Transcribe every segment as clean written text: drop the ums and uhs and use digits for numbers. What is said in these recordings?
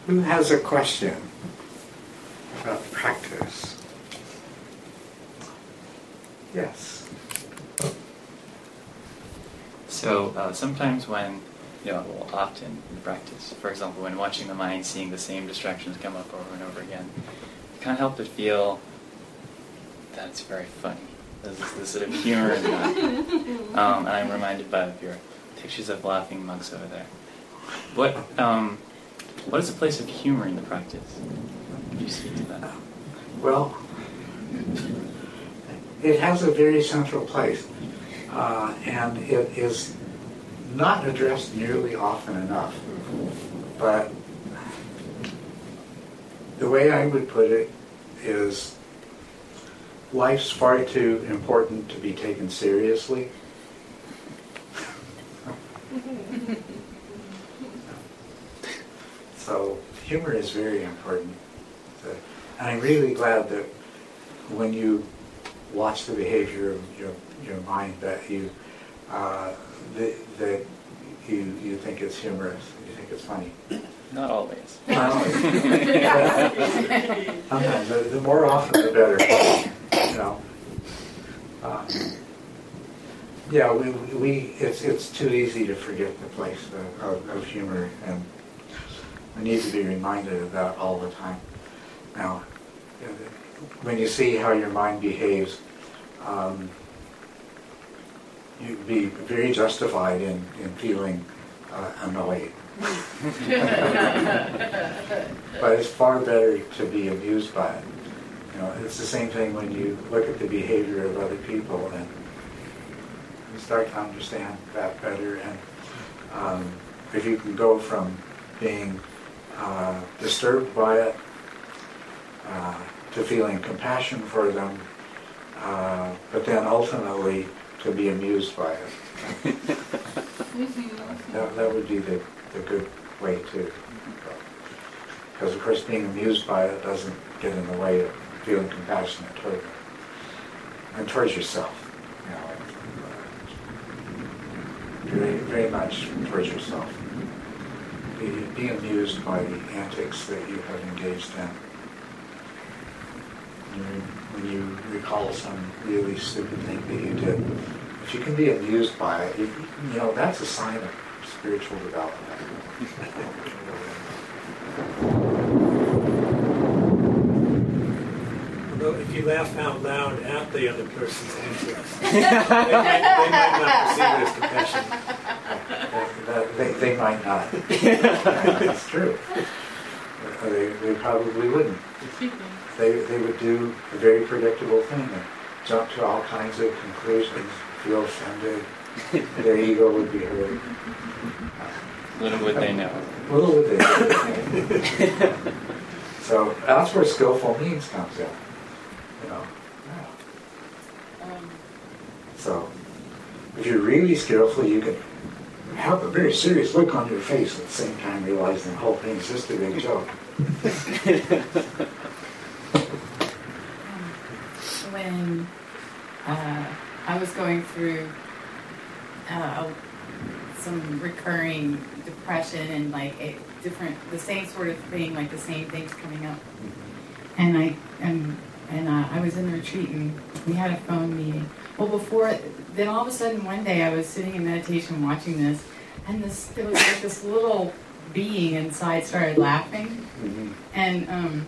Who has a question about practice? Yes. So sometimes when, well, often in practice, for example, when watching the mind, seeing the same distractions come up over and over again, it can't help but feel that it's very funny. There's this sort of humor in that. And I'm reminded of your pictures of laughing monks over there. What is the place of humor in the practice? Could you speak to that? Well, it has a very central place, and it is not addressed nearly often enough. But the way I would put it is, life's far too important to be taken seriously. So humor is very important. And I'm really glad that when you watch the behavior of your mind, that you think it's humorous, you think it's funny. Not always. Not always. Sometimes, the more often the better. It's too easy to forget the place of humor, and we need to be reminded of that all the time. Now, when you see how your mind behaves, you'd be very justified in feeling annoyed. But it's far better to be amused by it. It's the same thing when you look at the behavior of other people and you start to understand that better. And if you can go from being disturbed by it to feeling compassion for them, but then ultimately to be amused by it. That would be the good way to go. Because of course being amused by it doesn't get in the way of feeling compassionate toward them. And towards yourself. Very, very much towards yourself. Be amused by the antics that you have engaged in. When you recall some really stupid thing that you did, if you can be amused by it, that's a sign of spiritual development. Although if you laugh out loud at the other person's antics, they might not perceive it as compassion. They might not. That's true. They probably wouldn't. They would do a very predictable thing and jump to all kinds of conclusions, feel offended, their ego would be hurt. Little would they know. Little would they know. So that's where skillful means comes in. So if you're really skillful, you can have a very serious look on your face at the same time realizing the whole thing is just a big joke. When I was going through some recurring depression and the same sort of thing, like the same things coming up, and I was in the retreat and we had a phone meeting. Well, then all of a sudden one day I was sitting in meditation watching this, and there was like this little being inside started laughing, and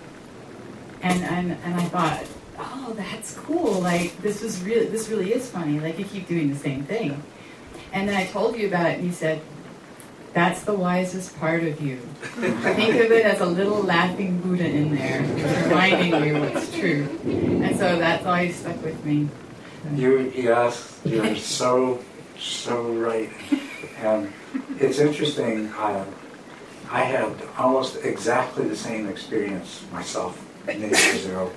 I thought, oh, that's cool. Like this really is funny. Like you keep doing the same thing. And then I told you about it, and you said, that's the wisest part of you. Think of it as a little laughing Buddha in there, reminding you what's true. And so that's always stuck with me. Yes, you're so right. And it's interesting. I had almost exactly the same experience myself many years ago.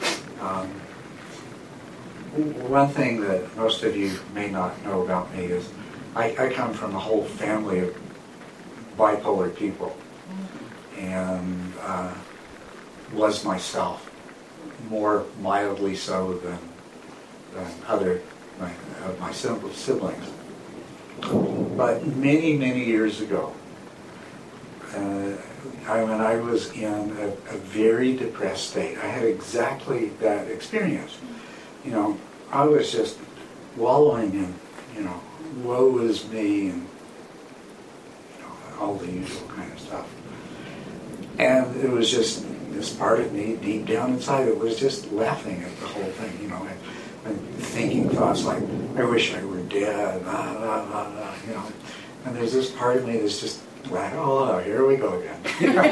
One thing that most of you may not know about me is I come from a whole family of bipolar people, and was myself, more mildly so than other my siblings. But many years ago, when I was in a very depressed state. I had exactly that experience. You know, I was just wallowing in, you know, woe is me, and you know, all the usual kind of stuff. And it was just this part of me deep down inside that was just laughing at the whole thing, you know, and thinking thoughts like, I wish I were dead, blah, blah, blah, blah, you know. And there's this part of me that's just like, oh, here we go again.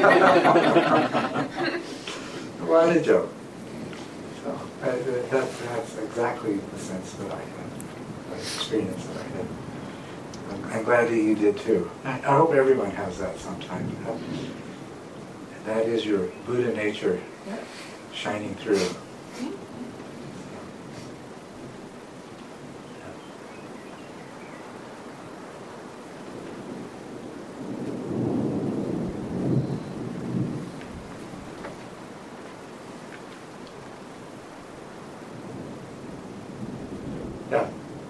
What a joke. So that's exactly the sense that I had, the experience that I had. I'm glad that you did too. I hope everyone has that sometime. That is your Buddha nature shining through. Yeah.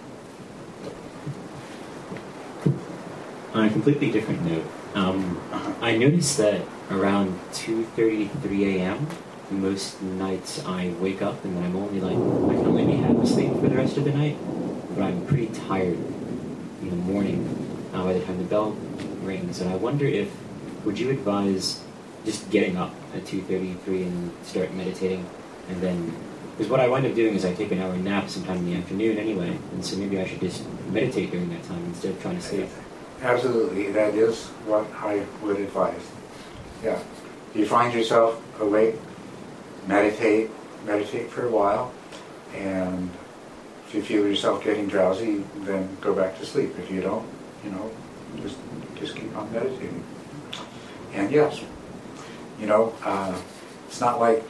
On a completely different note, I noticed that around 2:33 a.m., most nights I wake up and then I'm only like, I can only be half asleep for the rest of the night, but I'm pretty tired in the morning by the time the bell rings. And I wonder would you advise just getting up at 2:33 and start meditating, and then, because what I wind up doing is I take an hour nap sometime in the afternoon anyway, and so maybe I should just meditate during that time instead of trying to sleep. Absolutely, that is what I would advise. Yeah. If you find yourself awake, meditate for a while, and if you feel yourself getting drowsy, then go back to sleep. If you don't, you know, just keep on meditating. And yes, you know, it's not like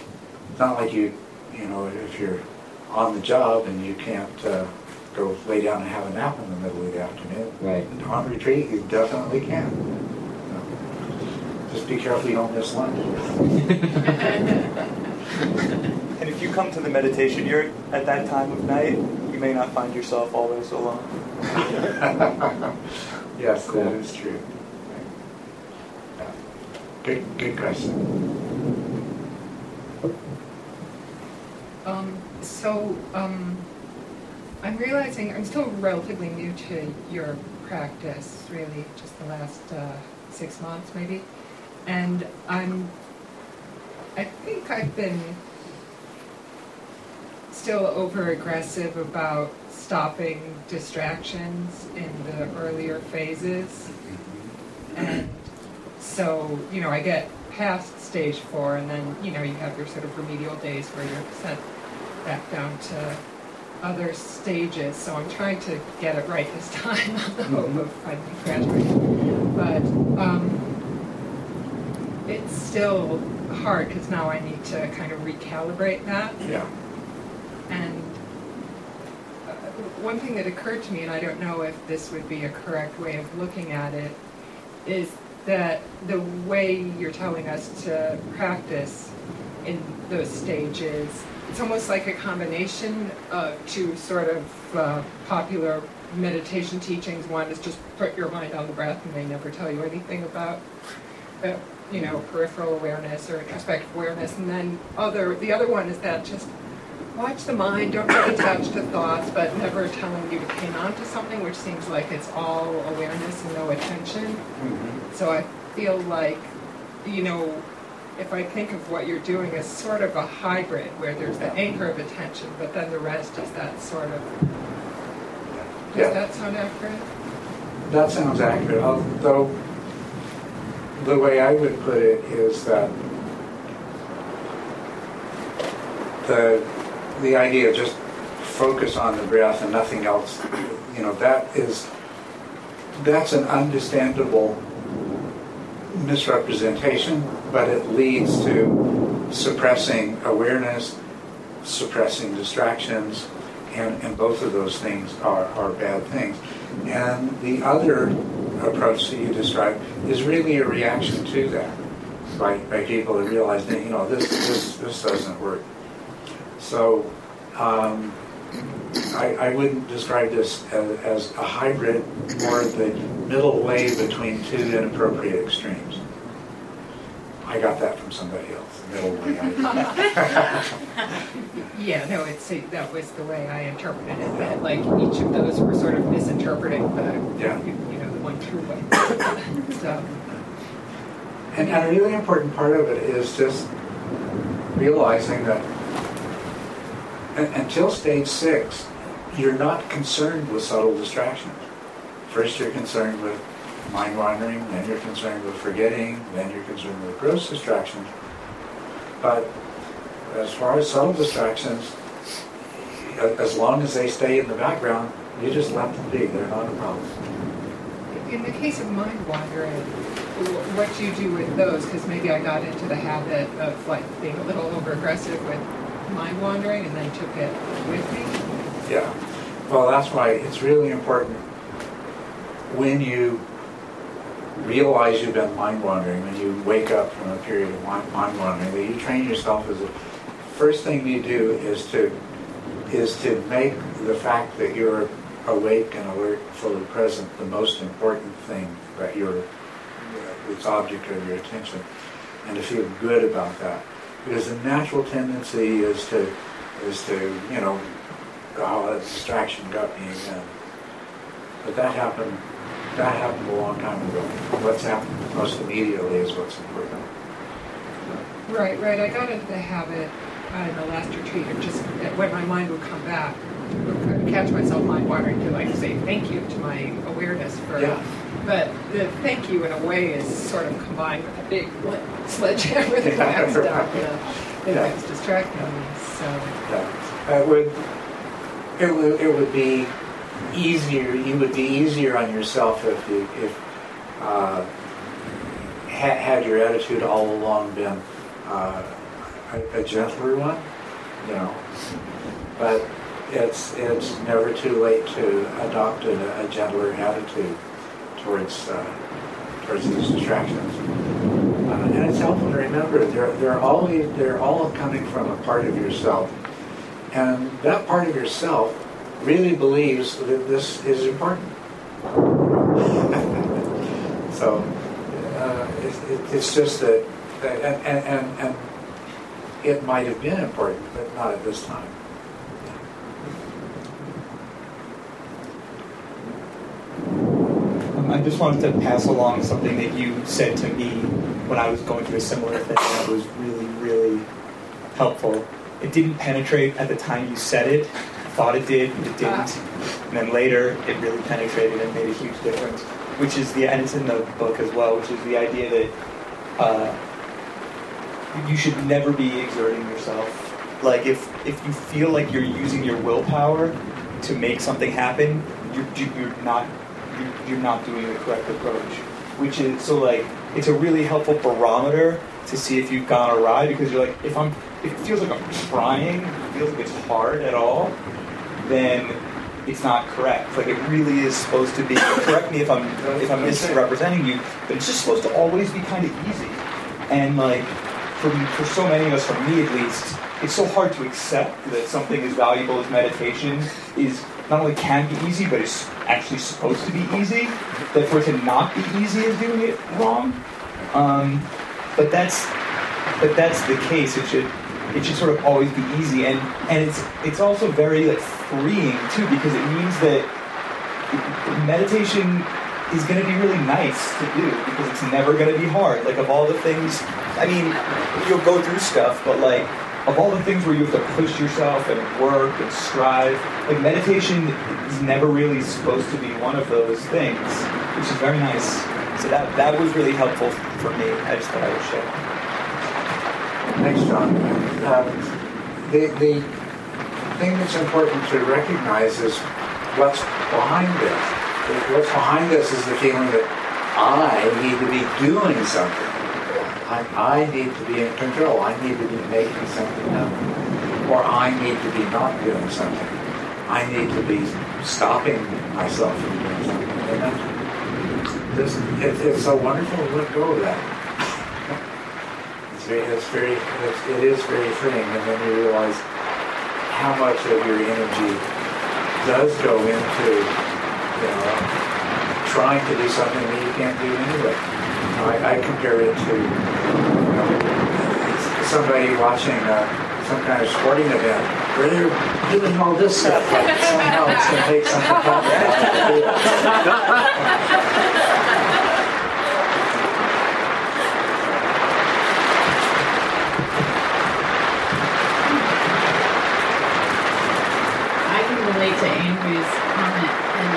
you know, if you're on the job and you can't go lay down and have a nap in the middle of the afternoon. Right. On retreat, you definitely can. Just be careful you don't miss lunch. And if you come to the meditation, you're at that time of night, you may not find yourself always alone. Yes, that is true. Yeah. Good question. I'm realizing I'm still relatively new to your practice, really, just the last 6 months maybe. And I think I've been still over-aggressive about stopping distractions in the earlier phases. And so, you know, I get past stage 4, and then, you know, you have your sort of remedial days where you're sent back down to other stages. So I'm trying to get it right this time on the hope of finally graduating. But it's still hard because now I need to kind of recalibrate that. Yeah. And one thing that occurred to me, and I don't know if this would be a correct way of looking at it, is that the way you're telling us to practice in those stages, it's almost like a combination of two sort of popular meditation teachings. One is just put your mind on the breath, and they never tell you anything about you know, peripheral awareness or introspective awareness. And then the other one is that just watch the mind, don't get attached to thoughts, but never telling you to pin onto something, which seems like it's all awareness and no attention. Mm-hmm. So I feel like, you know, if I think of what you're doing as sort of a hybrid, where there's the anchor of attention, but then the rest is that sort of... Does that sound accurate? That sounds accurate, although the way I would put it is that the idea of just focus on the breath and nothing else, you know, that's an understandable misrepresentation, but it leads to suppressing awareness, suppressing distractions, and both of those things are bad things. And the other approach that you described is really a reaction to that by people that realize that, you know, this doesn't work. So I wouldn't describe this as a hybrid, more the middle way between two inappropriate extremes. I got that from somebody else, the middle way. Yeah, no, that was the way I interpreted it, that like each of those were sort of misinterpreting the, Yeah. the one true way. So, And a really important part of it is just realizing that until stage 6, you're not concerned with subtle distractions. First you're concerned with mind wandering, then you're concerned with forgetting, then you're concerned with gross distractions. But as far as subtle distractions, as long as they stay in the background, you just let them be. They're not a problem. in the case of mind wandering, what do you do with those? Because maybe I got into the habit of like being a little over aggressive with mind wandering and then took it with me. Yeah. Well, that's why it's really important when you realize you've been mind wandering, when you wake up from a period of mind wandering, that you train yourself as a first thing you do is to make the fact that you're awake and alert, fully present, the most important thing that you're its object of your attention, and to feel good about that. Because the natural tendency is to oh, that distraction got me again. But that happened a long time ago. What's happened most immediately is what's important. Right. I got into the habit in the last retreat of just when my mind would come back, catch myself mind wandering to like say thank you to my awareness for. Yeah. But the thank you in a way is sort of combined with a big sledgehammer that comes down. It's distracting me. So. Yeah. It would be easier. You would be easier on yourself if had your attitude all along been a gentler one, But it's never too late to adopt a gentler attitude towards these distractions. And it's helpful to remember they're all coming from a part of yourself, and that part of yourself really believes that this is important. So it's just that, and it might have been important, but not at this time. I just wanted to pass along something that you said to me when I was going through a similar thing that was really, really helpful. It didn't penetrate at the time you said it. I thought it did, but it didn't. And then later, it really penetrated and made a huge difference, which is and it's in the book as well, which is the idea that you should never be exerting yourself. Like, if you feel like you're using your willpower to make something happen, you're not doing the correct approach. Which is, so like, it's a really helpful barometer to see if you've gone awry, because you're like, if it feels like I'm trying, it feels like it's hard at all, then it's not correct. Like, it really is supposed to be, correct me if I'm misrepresenting you, but it's just supposed to always be kind of easy. And like, for so many of us, for me at least, it's so hard to accept that something as valuable as meditation is not only can be easy, but it's actually supposed to be easy. That for it to not be easy is doing it wrong. But that's the case. It should sort of always be easy, and it's also very like freeing too, because it means that meditation is going to be really nice to do, because it's never going to be hard. Like, of all the things, I mean, you'll go through stuff, but like, of all the things where you have to push yourself and work and strive, like, meditation is never really supposed to be one of those things, which is very nice. So that was really helpful for me. I just thought I would share. Thanks, John. The thing that's important to recognize is what's behind this. What's behind this is the feeling that I need to be doing something. I need to be in control. I need to be making something happen. Or I need to be not doing something. I need to be stopping myself from doing something. And it's so wonderful to let go of that. It is very freeing, and then you realize how much of your energy does go into trying to do something that you can't do anyway. I compare it to somebody watching some kind of sporting event where they're doing all this stuff, but somehow it's going to take something from I can relate to Andrew's comment,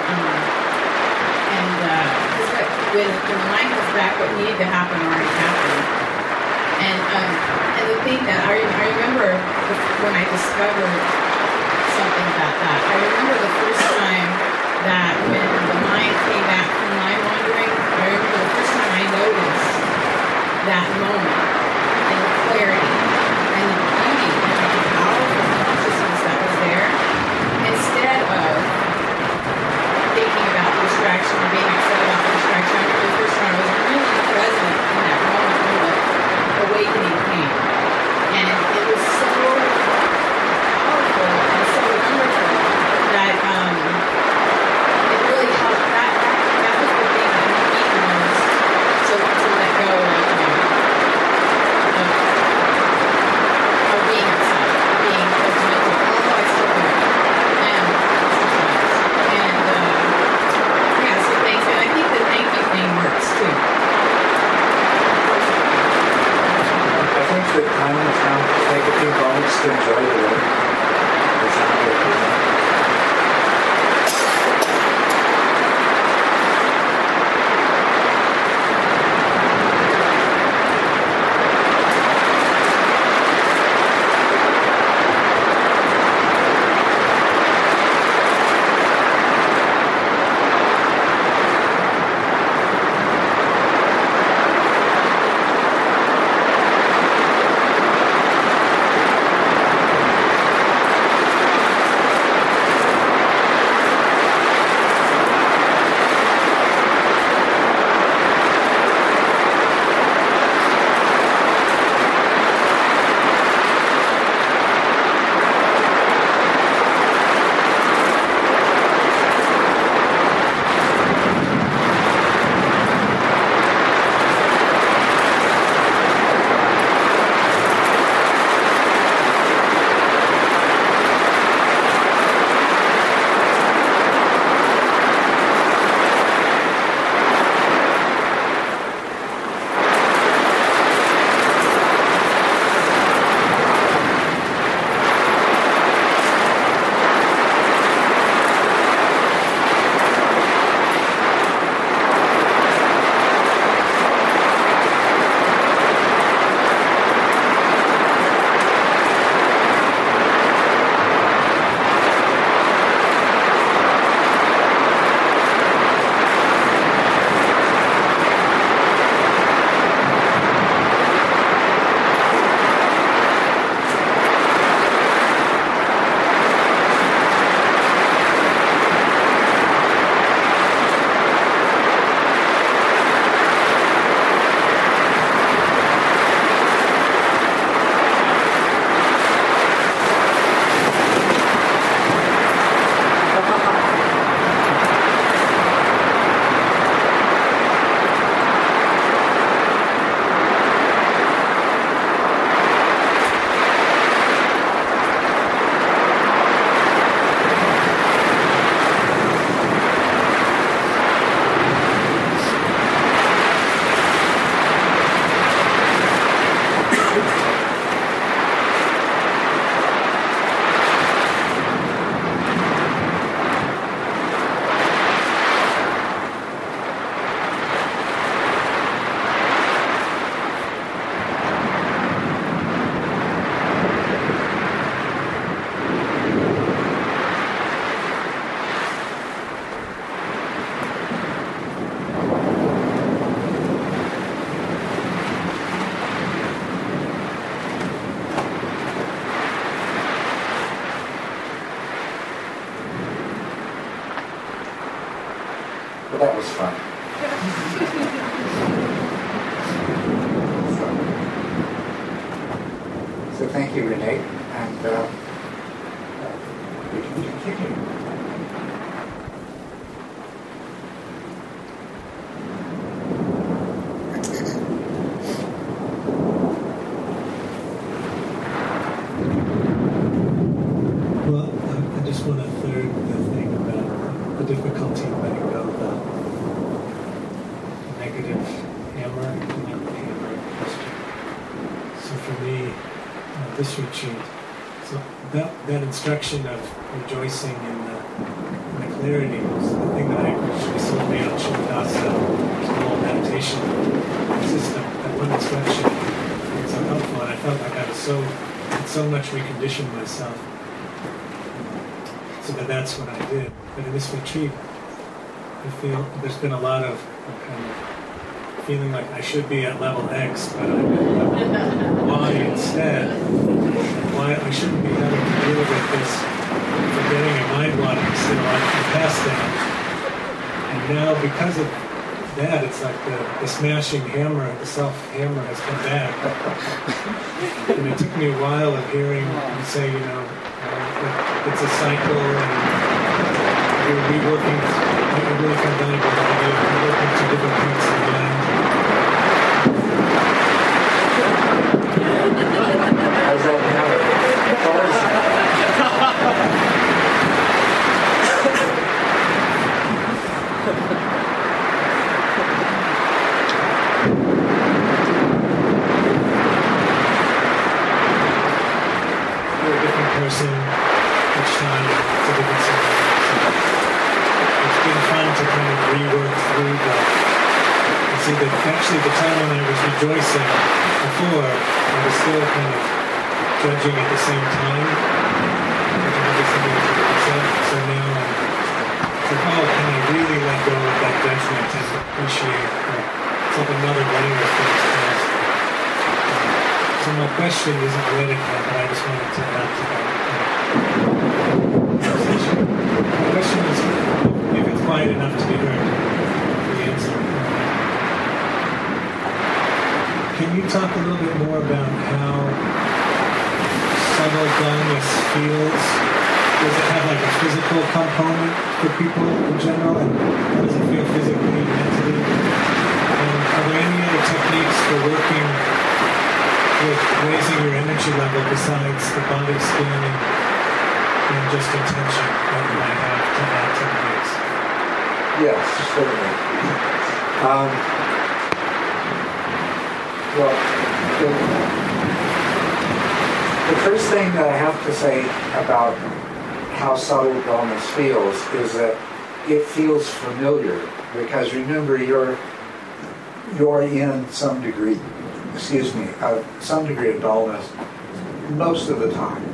and when the mind comes back, what needed to happen already happened. And the thing that I remember when I discovered something about that, I remember the first time that when the mind came back from mind wandering, I remember the first time I noticed that moment and the clarity and the beauty and the powerful consciousness that was there. Instead of thinking about distraction or being upset about the distraction, I remember the first time I was really present in that moment when the awakening came. And it was so powerful and so wonderful that it really helped. That was the thing that helped me the most to let go of being upset, being judgmental, although I still do. And yeah, so thanks. And I think the thank you thing works too. I think the time is now to take a few moments to enjoy the work. It's not good. Well, that was fun. So thank you, Renee, and we can continue. the difficulty in letting go of the negative hammer and the hammer question. So for me, this retreat, so that instruction of rejoicing in the clarity was the thing that I recently on Shinatasa, the whole meditation system. That one instruction was so helpful, and I felt like I was had so much reconditioned myself, so that's what I did. But in this retreat, I feel there's been a lot of kind of feeling like I should be at level X, but I'm at level Y instead. Why I shouldn't be having to deal with this forgetting and mind wandering still. I can pass that. And now because of that, it's like the smashing hammer, the self-hammer has come back. And it took me a while of hearing you say, it's a cycle and you're reworking. I really come down to the idea of reworking to different points of the mind. How's that now? What is that? You're a different person each time. It's a different scenario. It's been fun to kind of rework through that. And see that actually the time when I was rejoicing before, I was still kind of judging at the same time. So now it's like, oh, can I really let go of that judgment and appreciate it's like another layer of things past. So my question isn't related to that, but I just wanted to add to that conversation. The question is if it's quiet enough to be heard, the answer. Can you talk a little bit more about how subtle dullness feels? Does it have like a physical component for people in general? And how does it feel physically, mentally? And are there any other techniques for working with raising your energy level besides the body scanning and just intention that you might have to add to the mix? Yes, certainly. Well, the first thing that I have to say about how subtle dullness feels is that it feels familiar, because remember you're in some degree of dullness most of the time,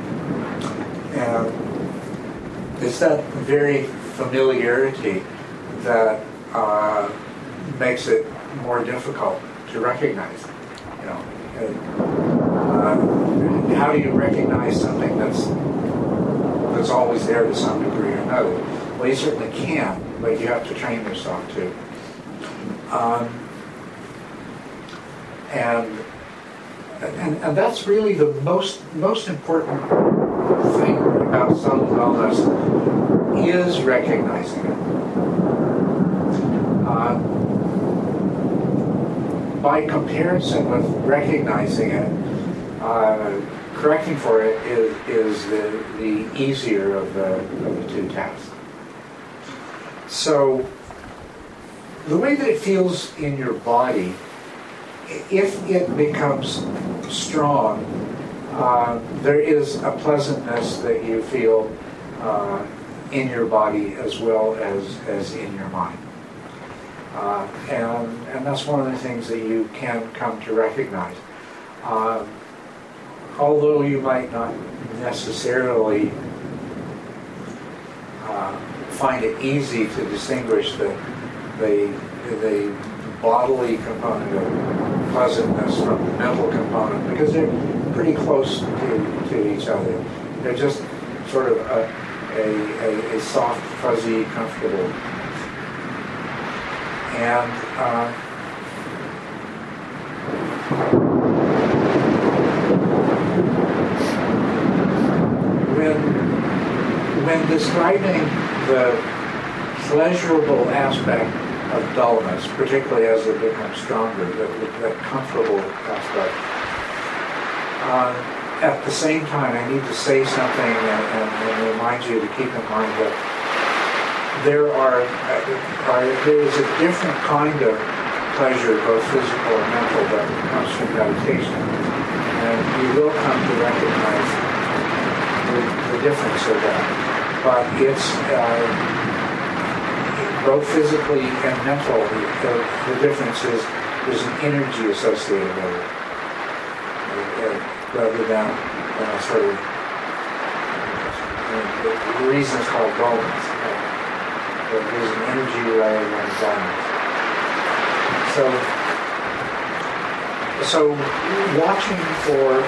and it's that very familiarity that makes it more difficult to recognize. How do you recognize something that's always there to some degree or another? Well, you certainly can, but you have to train yourself to. And that's really the most important thing about subtle dullness is recognizing it. By comparison with recognizing it, correcting for it is the easier of the two tasks. So the way that it feels in your body, if it becomes strong, there is a pleasantness that you feel in your body as well as in your mind. And that's one of the things that you can come to recognize. Although you might not necessarily find it easy to distinguish the bodily component of pleasantness from the mental component, because they're pretty close to each other. They're just sort of a soft, fuzzy, comfortable. And when describing the pleasurable aspect of dullness, particularly as it becomes stronger, that comfortable aspect, at the same time I need to say something and remind you to keep in mind that there is a different kind of pleasure, both physical and mental, that comes from meditation. And you will come to recognize the difference of that. But it's both physically and mental, the difference is there's an energy associated with it, rather than sort of, the reason it's called dullness. There's an energy rather than dullness. So watching for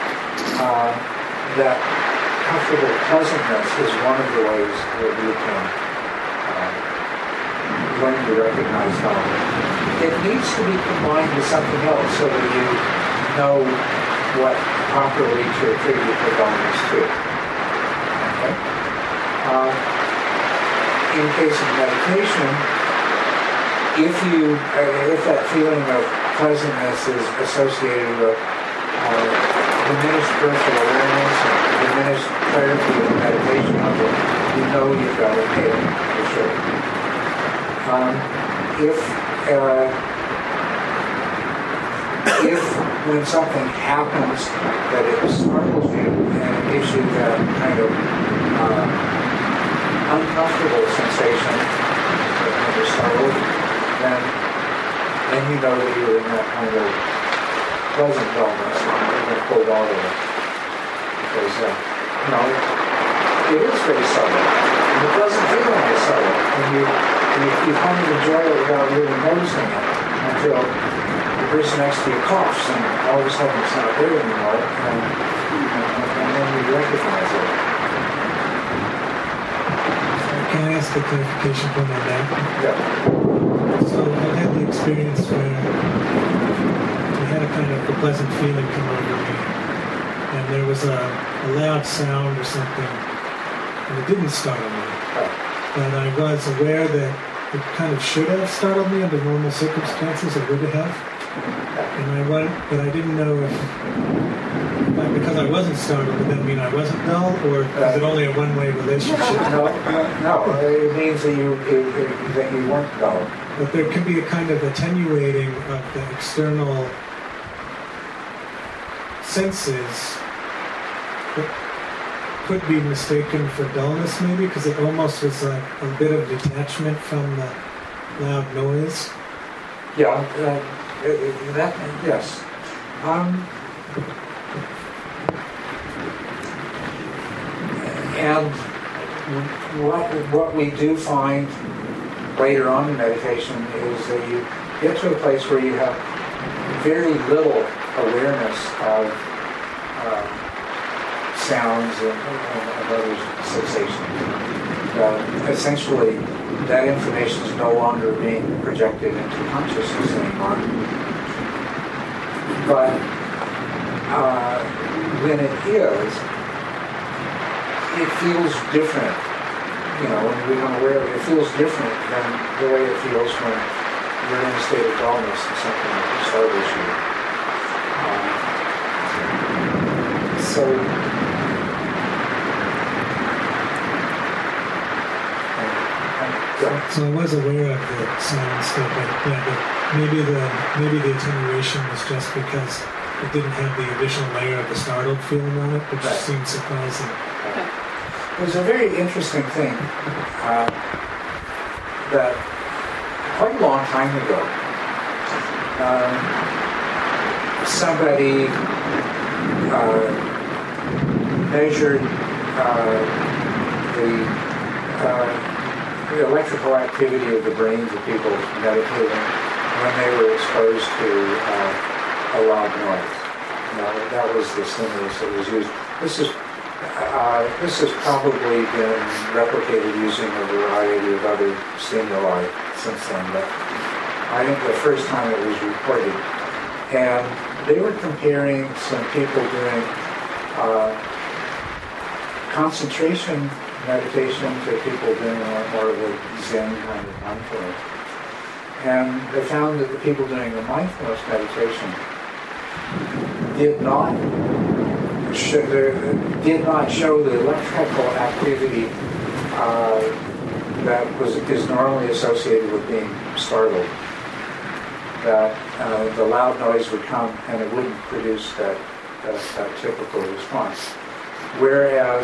that comfortable pleasantness is one of the ways that you can learn to recognize dullness. It needs to be combined with something else so that you know what properly to attribute the dullness to. Okay? In case of meditation, if that feeling of pleasantness is associated with diminished peripheral awareness and diminished clarity of the meditation object, you know you've got a pain for sure. If when something happens that it startles you and it gives you that kind of uncomfortable sensation when you're startled, then you know that you're in that kind of pleasant dullness and you're going to pull out of it. Because, it is very subtle. And the pleasant feeling is subtle. And you kind of enjoy it without really noticing it until the person next to you coughs and all of a sudden it's not there anymore and then you recognize it. Can I ask a clarification point on that? Yeah. So I've had the experience where I had a kind of a pleasant feeling come over me, and there was a loud sound or something, and it didn't startle me. But I was aware that it kind of should have startled me under normal circumstances, it would have. But I didn't know if because I wasn't startled, would that mean I wasn't dull, or is it only a one-way relationship? No. It means that you weren't dull. But there can be a kind of attenuating of the external senses that could be mistaken for dullness, maybe, because it almost was like a bit of detachment from the loud noise. Yeah, yes. And what we do find later on in meditation is that you get to a place where you have very little awareness of sounds and other sensations. Essentially, that information is no longer being projected into consciousness anymore. But when it is, it feels different. When you become aware of it, it feels different than the way it feels when you're in a state of dullness and something that startles you. So I was aware of the sound stuff, but maybe the attenuation was just because it didn't have the additional layer of the startled feeling on it, which seemed surprising. It was a very interesting thing that quite a long time ago, somebody measured the electrical activity of the brains of people meditating when they were exposed to a loud noise. That was the stimulus that was used. This has probably been replicated using a variety of other stimuli since then, but I think the first time it was reported. And they were comparing some people doing concentration meditation to people doing more of a Zen kind of mindfulness. And they found that the people doing the mindfulness meditation did not show the electrical activity is normally associated with being startled. That the loud noise would come and it wouldn't produce that typical response. Whereas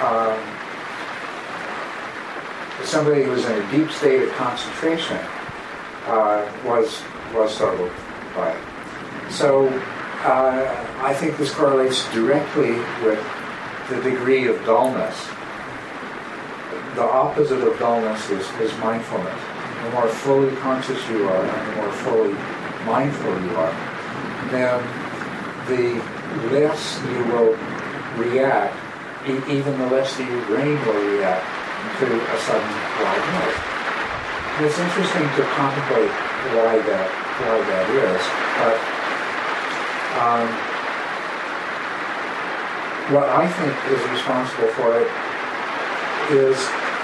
somebody who was in a deep state of concentration was startled by it. So I think this correlates directly with the degree of dullness. The opposite of dullness is mindfulness. The more fully conscious you are, and the more fully mindful you are, then the less you will react, even the less your brain will react to a sudden loud noise. And it's interesting to contemplate why that is, but what I think is responsible for it is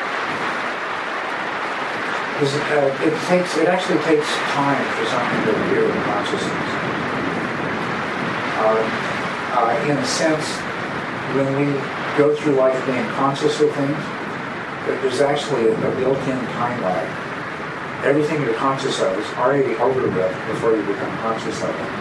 it actually takes time for something to appear in consciousness. In a sense, when we go through life being conscious of things, there's actually a built-in time lag. Everything you're conscious of is already over with before you become conscious of it.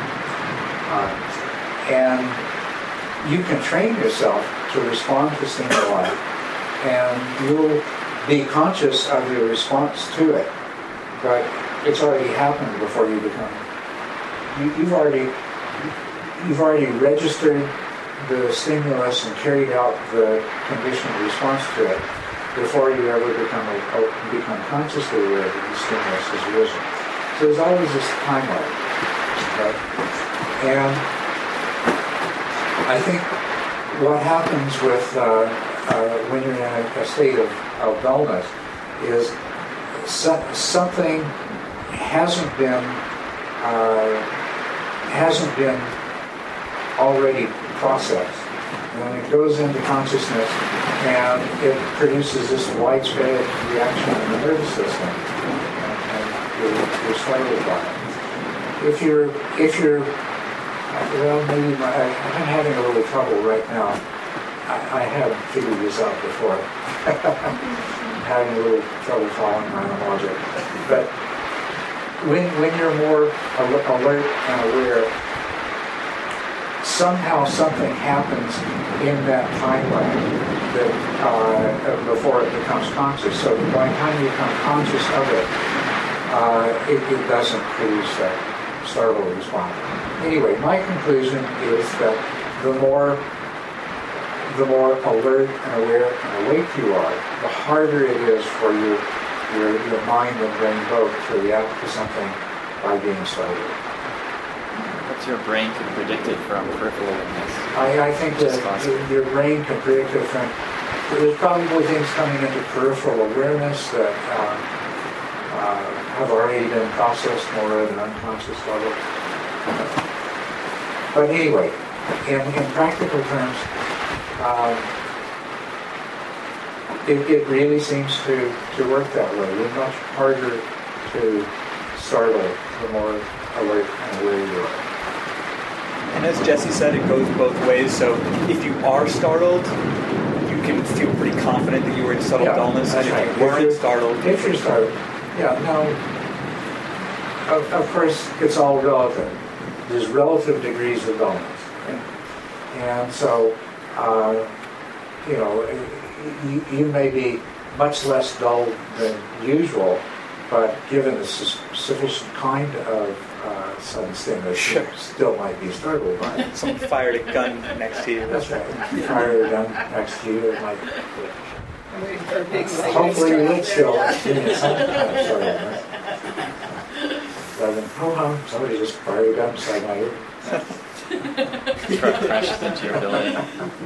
And you can train yourself to respond to stimuli, and you'll be conscious of your response to it, but it's already happened before you become. You've already registered the stimulus and carried out the conditioned response to it before you ever become consciously aware that the stimulus has arisen. So there's always this time lag, right? And I think what happens with when you're in a state of dullness is something hasn't been already processed. And it goes into consciousness and it produces this widespread reaction in the nervous system, and you're startled by it. If you're well, maybe I'm having a little trouble right now. I haven't figured this out before. I'm having a little trouble following my own logic. But when you're more alert and aware, somehow something happens in that time lag that before it becomes conscious. So by the time you become conscious of it, it doesn't produce that startle response. Anyway, my conclusion is that the more alert and aware and awake you are, the harder it is for your mind and brain both to react to something by being startled. What's your brain can predict it from peripheral awareness? I think that your brain can predict it from. There's probably things coming into peripheral awareness that have already been processed more at an unconscious level. But anyway, in practical terms, it really seems to work that way. You're much harder to startle the more alert and aware you are. And as Jesse said, it goes both ways. So if you are startled, you can feel pretty confident that you were in subtle dullness. And if you weren't startled... If you're startled, of course, it's all relative. There's relative degrees of dullness. Right? And so, you may be much less dull than usual, but given a sufficient kind of sudden stimulus, you still might be startled by it. Someone fired a gun next to you. That's right. Fired a gun next to you, it might... Hopefully you would still give me some kind of startleness. Rather than, hold on, somebody just fired a gun beside my ear. Crashes into your building.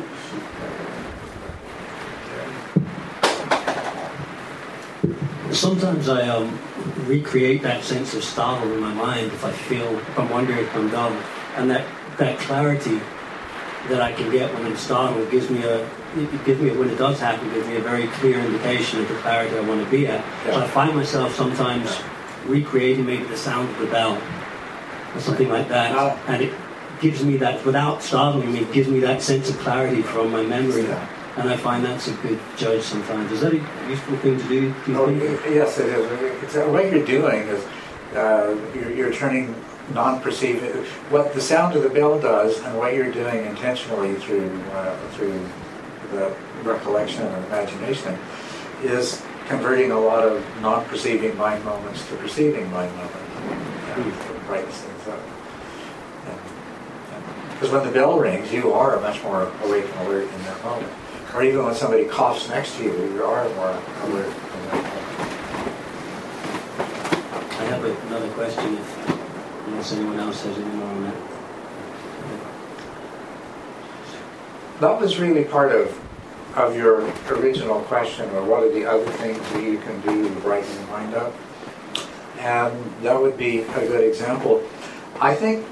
Sometimes I recreate that sense of startle in my mind if I'm wondering if I'm dull, and that clarity that I can get when I'm startled gives me when it does happen, gives me a very clear indication of the clarity I want to be at. Yeah. So I find myself sometimes recreating maybe the sound of the bell or something like that, and it gives me that, without startling me, it gives me that sense of clarity from my memory and I find that's a good judge sometimes. Is that a useful thing to do? Do you Oh, think? yes, it is. What you're doing is you're turning non-perceiving. What the sound of the bell does, and what you're doing intentionally through the recollection and imagination, is converting a lot of non-perceiving mind moments to perceiving mind moments. It brightens things up. Because when the bell rings, you are much more awake and alert in that moment. Or even when somebody coughs next to you, you are more alert in that moment. I have another question, unless anyone else has any more on that. That was really part of your original question, or what are the other things that you can do to brighten your mind up? And that would be a good example. I think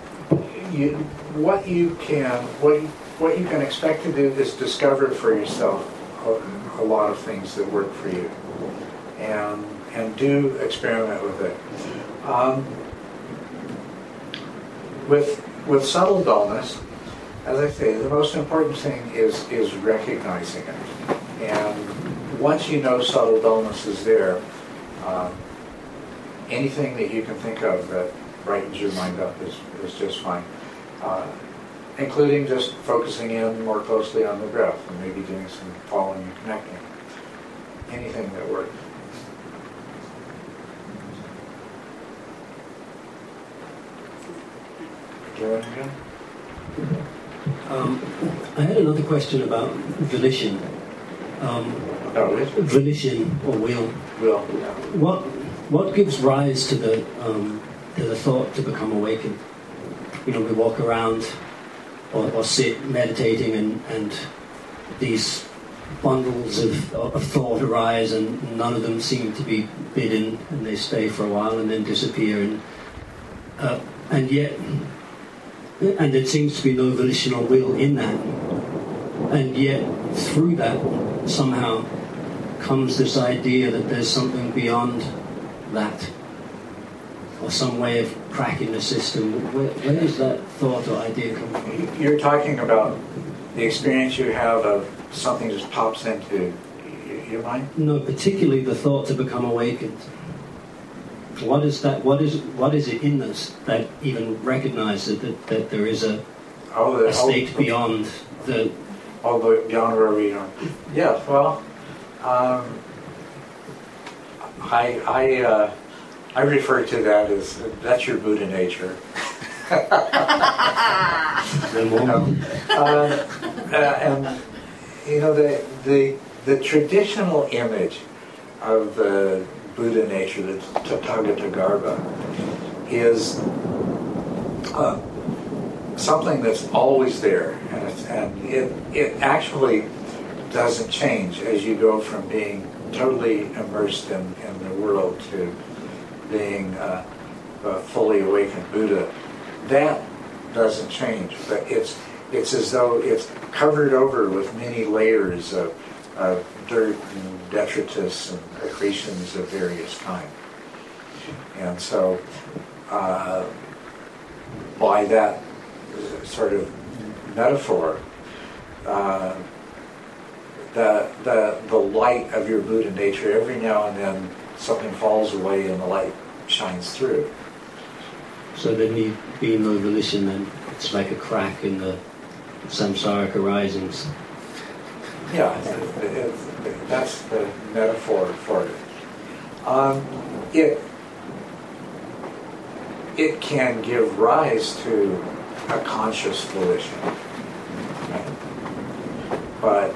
what you can expect to do is discover for yourself a lot of things that work for you, and do experiment with it. With subtle dullness, as I say, the most important thing is recognizing it. And once you know subtle dullness is there, anything that you can think of that brightens your mind up is just fine. Including just focusing in more closely on the breath and maybe doing some following and connecting. Anything that works. Karen again? I had another question about volition. Volition or will. Will, yeah. What gives rise to the thought to become awakened? We walk around or sit meditating, and these bundles of thought arise, and none of them seem to be bidden, and they stay for a while and then disappear, and there seems to be no volitional will in that, and yet through that somehow comes this idea that there's something beyond that, or some way of cracking the system. Where does that thought or idea come from? You're talking about the experience you have of something just pops into your mind? No, particularly the thought to become awakened. What is that? What is it in us that even recognizes that there is a state beyond the... beyond where we are. Yeah, well, I refer to that as, that's your Buddha nature. The traditional image of the Buddha nature, the Tathagata is something that's always there, and it actually doesn't change as you go from being totally immersed in the world to being a fully awakened Buddha. That doesn't change, but it's as though it's covered over with many layers of dirt and detritus and accretions of various kinds. And so by that sort of metaphor, the light of your Buddha nature, every now and then something falls away and the light shines through. So there need be no volition then? It's like a crack in the samsaric arisings. Yeah, that's the metaphor for it. It can give rise to a conscious volition, right? But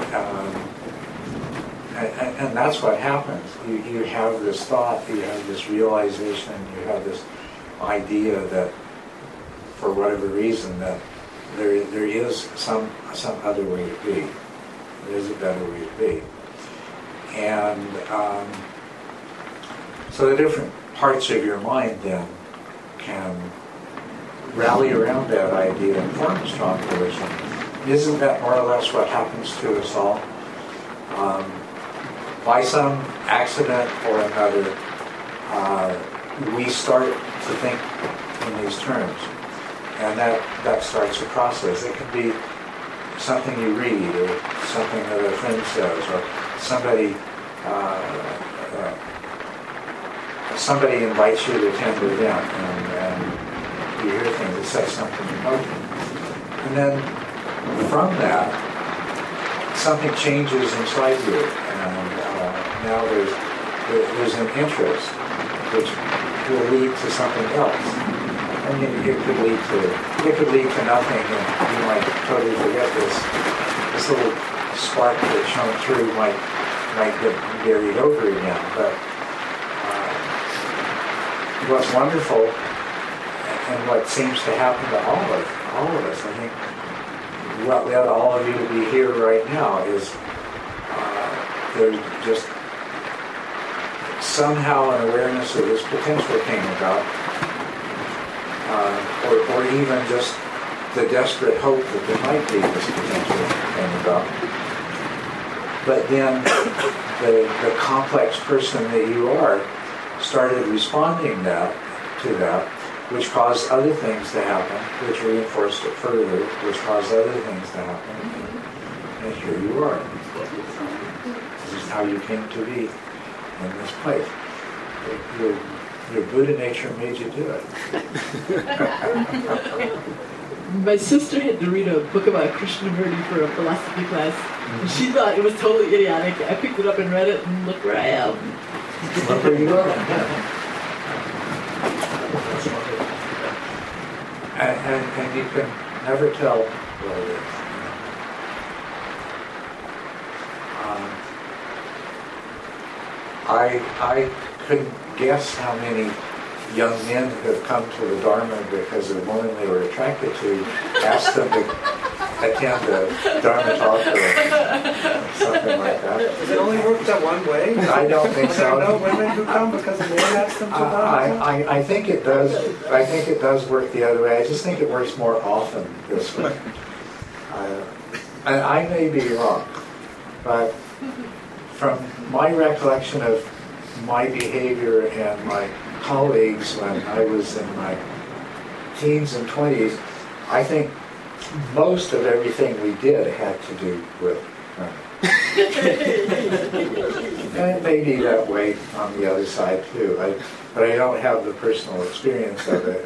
and that's what happens. You have this thought, you have this realization, you have this idea that, for whatever reason, that there is some other way to be. There is a better way to be. And so the different parts of your mind then can rally around that idea and form a strong volition. Isn't that more or less what happens to us all? By some accident or another, we start to think in these terms. And that starts a process. It can be something you read, or something that a friend says, or somebody somebody invites you to attend an event, and you hear things that set something in motion. And then from that, something changes inside you, and now there's an interest which will lead to something else. I mean, it could lead to nothing, and you might totally forget this little spark that shone through might get buried over again. But what's wonderful, and what seems to happen to all of us, I think, what led all of you to be here right now is there's just somehow an awareness of this potential came about, or even just the desperate hope that there might be this potential came about. But then the complex person that you are started responding to that, which caused other things to happen, which reinforced it further, which caused other things to happen. And here you are. This is how you came to be in this place. Your Buddha nature made you do it. My sister had to read a book about Krishnamurti for a philosophy class, and she thought it was totally idiotic. I picked it up and read it, and look where I am. Look where you are. And you can never tell what it is. I couldn't guess how many young men have come to the Dharma because of the woman they were attracted to asked them to attend a Dharma talk or something like that. Does it only work that one way? I don't think so. There are no women who come because the man asked them to Dharma talk? I think it does. I think it does work the other way. I just think it works more often this way. I may be wrong, but from my recollection of my behavior and my colleagues when I was in my teens and 20s, I think most of everything we did had to do with and it may be that way on the other side too. But I don't have the personal experience of it.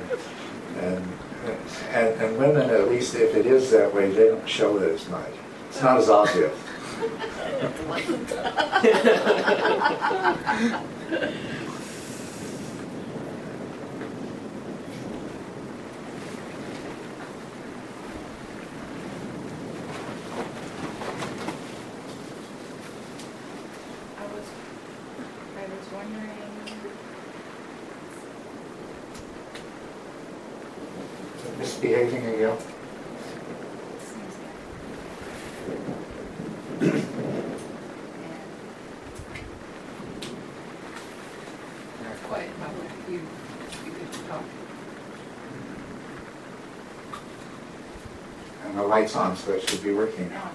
And women, at least if it is that way, they don't show it as much. It's not as obvious. I was wondering. Misbehaving again? Quiet about it. You could talk. And the light's on, so it should be working now.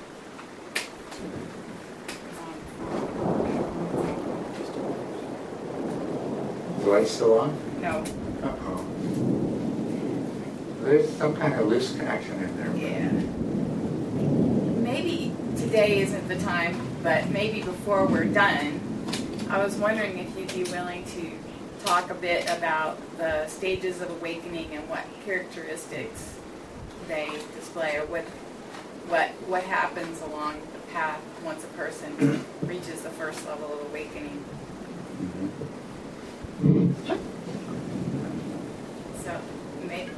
The light's still on? No. Uh-oh. There's some kind of loose connection in there. Yeah. Maybe today isn't the time, but maybe before we're done, I was wondering if you'd be willing to talk a bit about the stages of awakening and what characteristics they display, or what happens along the path once a person reaches the first level of awakening. So, maybe.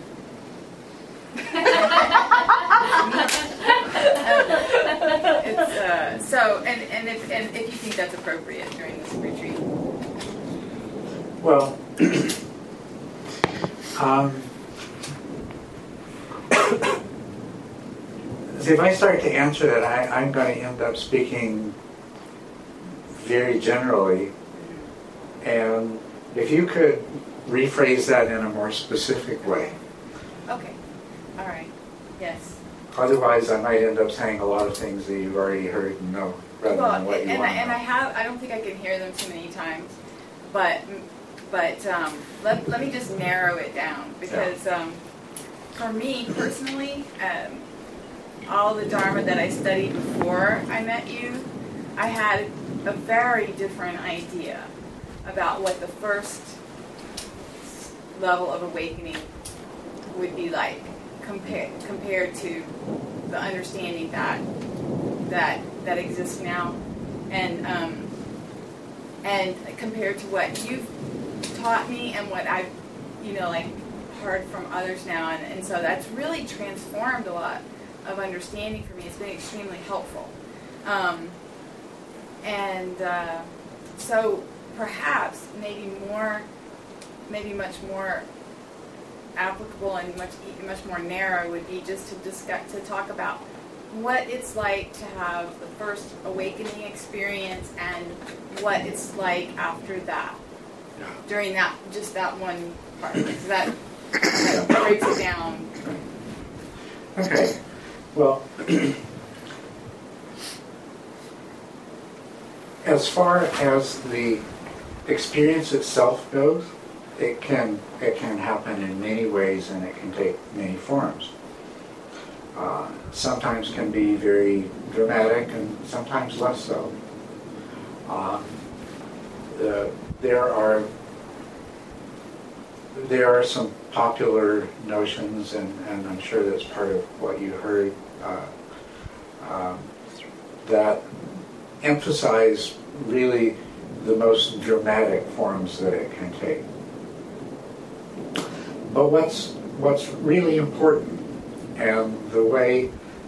And if you think that's appropriate during this retreat. Well, see, if I start to answer that, I'm going to end up speaking very generally. And if you could rephrase that in a more specific way. Okay. All right. Yes. Otherwise, I might end up saying a lot of things that you've already heard and know, rather than what you want to know. I don't think I can hear them too many times, but let me just narrow it down, because for me personally, all the Dharma that I studied before I met you, I had a very different idea about what the first level of awakening would be like compared to the understanding that exists now, and compared to what you've taught me and what I've heard from others now, and so that's really transformed a lot of understanding for me. It's been extremely helpful, so perhaps maybe much more applicable and much more narrow would be just to talk about what it's like to have the first awakening experience and what it's like after that, during that one part, because that breaks it down. Okay, well, as far as the experience itself goes, it can happen in many ways, and it can take many forms. Sometimes can be very dramatic, and sometimes less so. There are some popular notions, and I'm sure that's part of what you heard, that emphasize really the most dramatic forms that it can take. But what's really important, and the way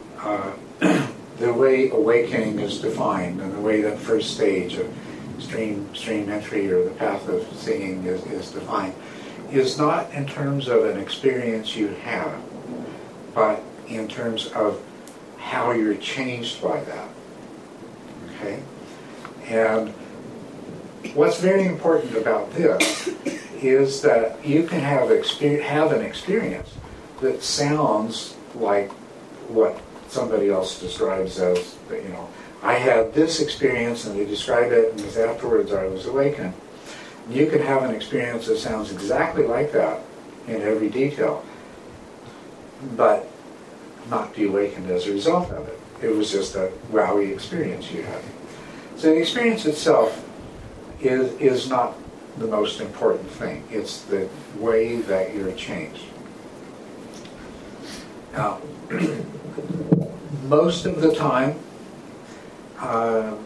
awakening is defined, and the way that first stage of stream entry or the path of seeing is defined, is not in terms of an experience you have, but in terms of how you're changed by that. Okay? And what's very important about this is that you can have an experience that sounds like what somebody else describes as, I had this experience, and they describe it, and as afterwards I was awakened. You can have an experience that sounds exactly like that in every detail, but not be awakened as a result of it. It was just a wowie experience you had. So the experience itself is not the most important thing. It's the way that you're changed. Now, most of the time, I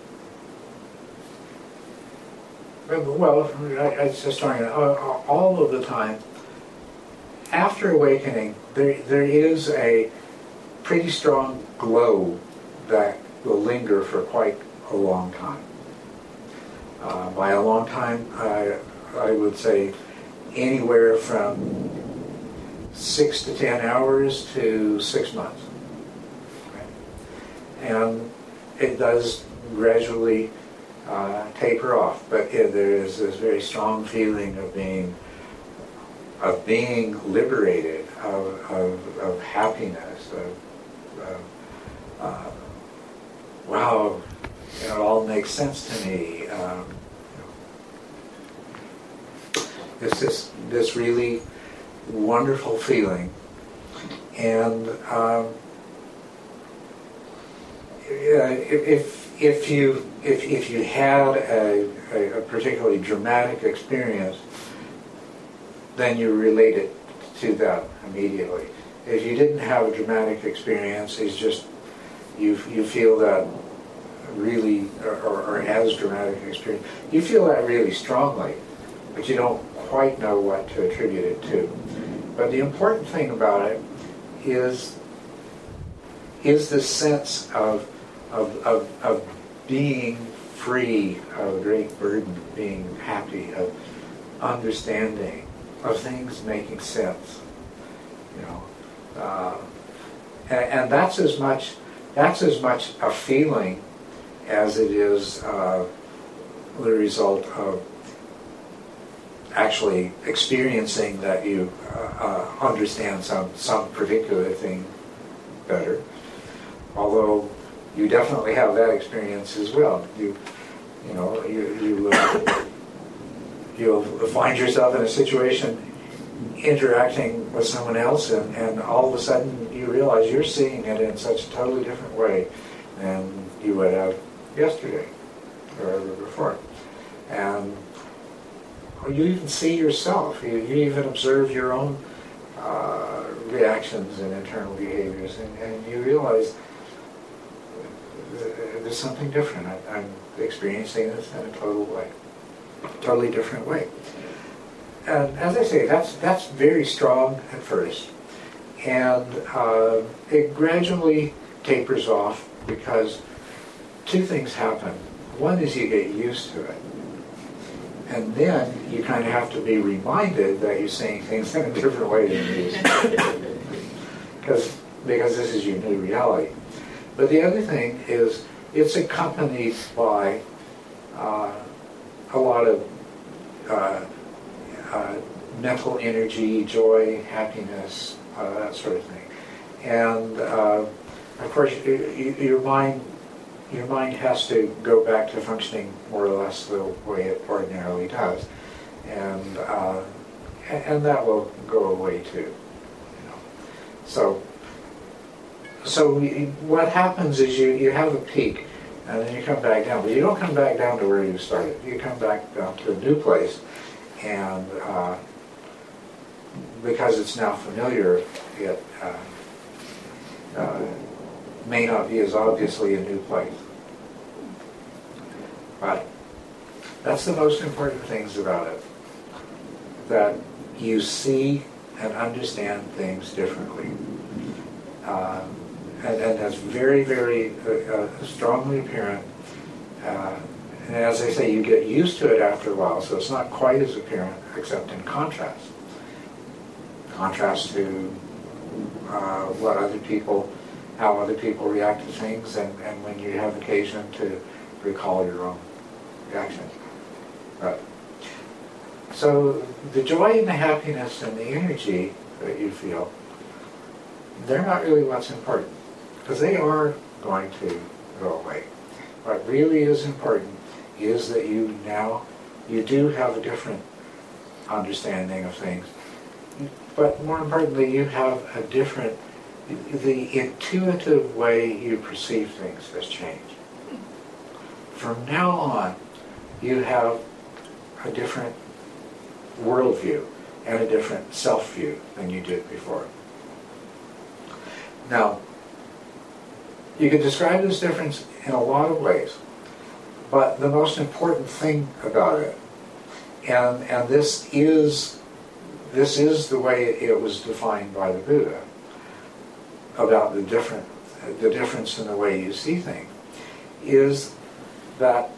just talking all of the time, after awakening, there is a pretty strong glow that will linger for quite a long time. By a long time, I would say anywhere from 6 to 10 hours to 6 months. Okay. And it does gradually taper off, but there is this very strong feeling of being liberated, of happiness, of wow, it all makes sense to me. It's this really wonderful feeling, and if you had a particularly dramatic experience, then you relate it to that immediately. If you didn't have a dramatic experience, it's just you feel that really, or as dramatic an experience, you feel that really strongly, but you don't quite know what to attribute it to. But the important thing about it is this sense of being free of a great burden, being happy, of understanding, of things making sense, and that's as much a feeling as it is the result of actually experiencing that you understand some particular thing better. Although you definitely have that experience as well. You'll find yourself in a situation interacting with someone else, and all of a sudden you realize you're seeing it in such a totally different way than you would have yesterday or ever before. And you even see yourself, you even observe your own reactions and internal behaviors, and you realize there's something different. I'm experiencing this in a totally different way. And as I say, that's very strong at first, and it gradually tapers off because two things happen. One is you get used to it, and then you kind of have to be reminded that you're seeing things in a different way than you used to, because this is your new reality. But the other thing is it's accompanied by a lot of mental energy, joy, happiness, that sort of thing. And of course, your mind has to go back to functioning more or less the way it ordinarily does, and that will go away too. You know. So what happens is you have a peak, and then you come back down. But you don't come back down to where you started. You come back down to a new place, and because it's now familiar, it may not be as obviously a new place. But that's the most important things about it, that you see and understand things differently. And that's very, very strongly apparent. And as I say, you get used to it after a while, so it's not quite as apparent, except in contrast. Contrast to how other people react to things, and when you have occasion to recall your own reactions. Right. So the joy and the happiness and the energy that you feel, they're not really what's important, because they are going to go away. What really is important is that you do have a different understanding of things, but more importantly, you have the intuitive way you perceive things has changed. From now on, you have a different worldview and a different self-view than you did before. Now, you can describe this difference in a lot of ways, but the most important thing about it, and this is the way it was defined by the Buddha, about the difference in the way you see things, is that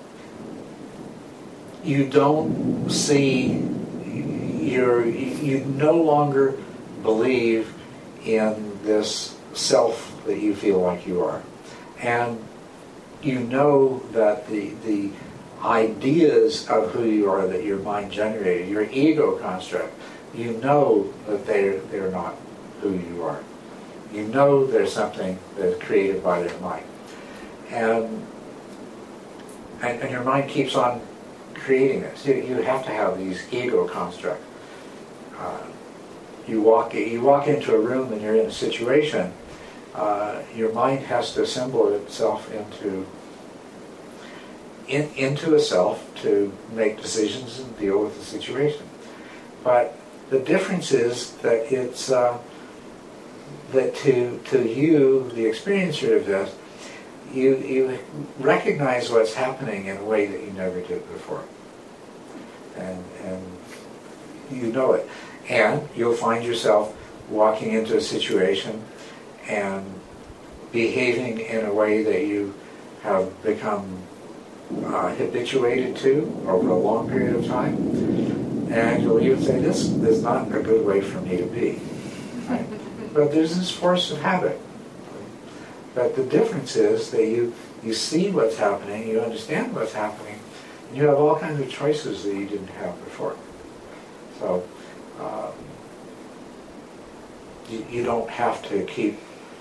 you don't see you no longer believe in this self that you feel like you are, and you know that the ideas of who you are that your mind generated, your ego construct, you know that they're not who you are. You know there's something that's created by their mind, and your mind keeps on creating this. You have to have these ego constructs. You walk into a room and you're in a situation. Your mind has to assemble itself into a self to make decisions and deal with the situation. But the difference is that it's that to you, the experiencer of this, you recognize what's happening in a way that you never did before, and you know it, and you'll find yourself walking into a situation and behaving in a way that you have become habituated to over a long period of time, and you'll even say, this is not a good way for me to be. Right? But there's this force of habit. But the difference is that you see what's happening, you understand what's happening, and you have all kinds of choices that you didn't have before. So you don't have to keep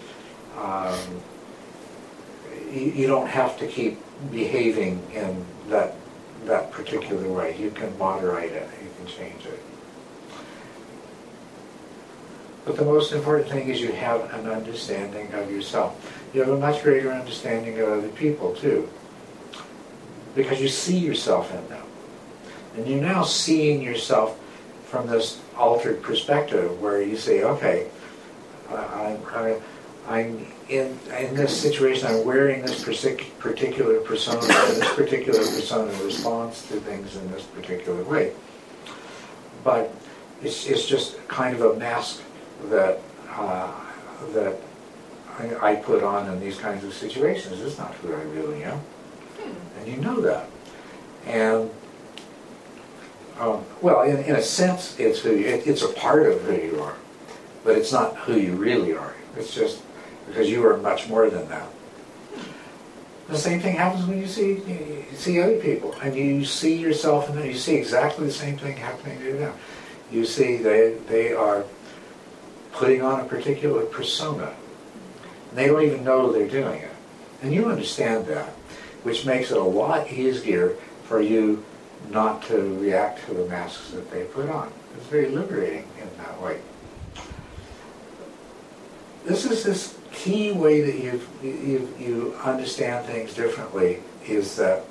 you don't have to keep behaving in that particular way. You can moderate it. You can change it. But the most important thing is you have an understanding of yourself. You have a much greater understanding of other people too, because you see yourself in them. And you're now seeing yourself from this altered perspective where you say, okay, I'm in this situation, I'm wearing this particular persona, and this particular persona responds to things in this particular way. But it's just kind of a mask that I put on in these kinds of situations. It's not who I really am. And you know that. And, well, in a sense, it's a part of who you are. But it's not who you really are. It's just because you are much more than that. The same thing happens when you see other people, and you see yourself in them. You see exactly the same thing happening to them. You see they are putting on a particular persona. And they don't even know they're doing it. And you understand that, which makes it a lot easier for you not to react to the masks that they put on. It's very liberating in that way. This is this key way that you understand things differently, is that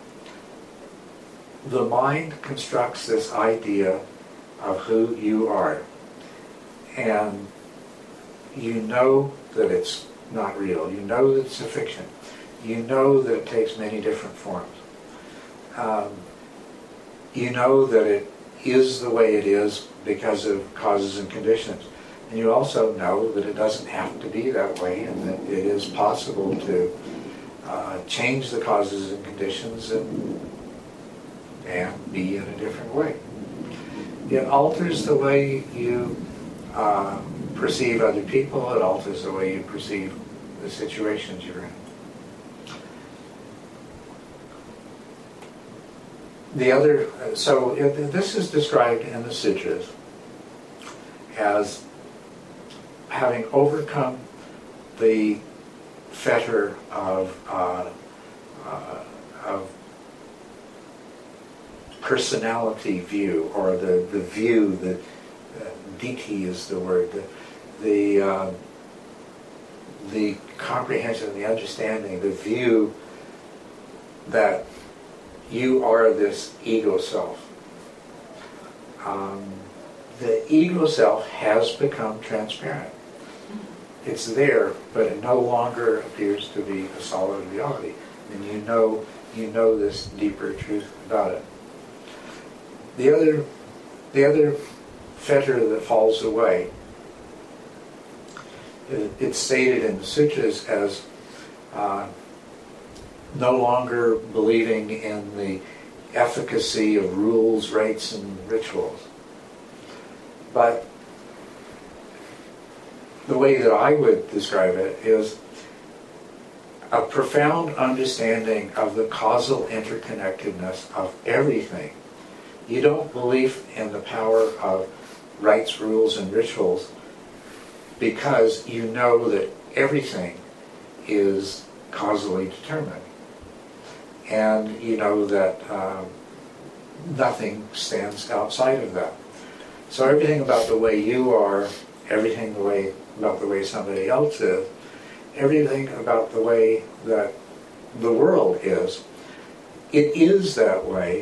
the mind constructs this idea of who you are, and you know that it's not real. You know that it's a fiction. You know that it takes many different forms. You know that it is the way it is because of causes and conditions. And you also know that it doesn't have to be that way, and that it is possible to change the causes and conditions and be in a different way. It alters the way you perceive other people. It alters the way you perceive the situations you're in. This is described in the sutras as having overcome the fetter of personality view, or the view that ditthi is the word, the comprehension, the understanding, the view that you are this ego self. The ego self has become transparent. It's there, but it no longer appears to be a solid reality. And you know this deeper truth about it. The other fetter that falls away, it's stated in the sutras as no longer believing in the efficacy of rules, rites, and rituals. But the way that I would describe it is a profound understanding of the causal interconnectedness of everything. You don't believe in the power of rites, rules, and rituals because you know that everything is causally determined. And you know that nothing stands outside of that. So everything about the way you are, everything about the way somebody else is, everything about the way that the world is, it is that way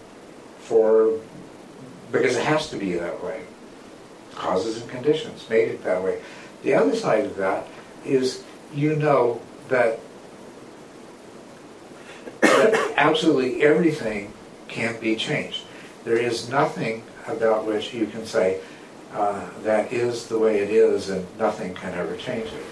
because it has to be that way. Causes and conditions made it that way. The other side of that is you know that absolutely everything can be changed. There is nothing about which you can say that is the way it is and nothing can ever change it.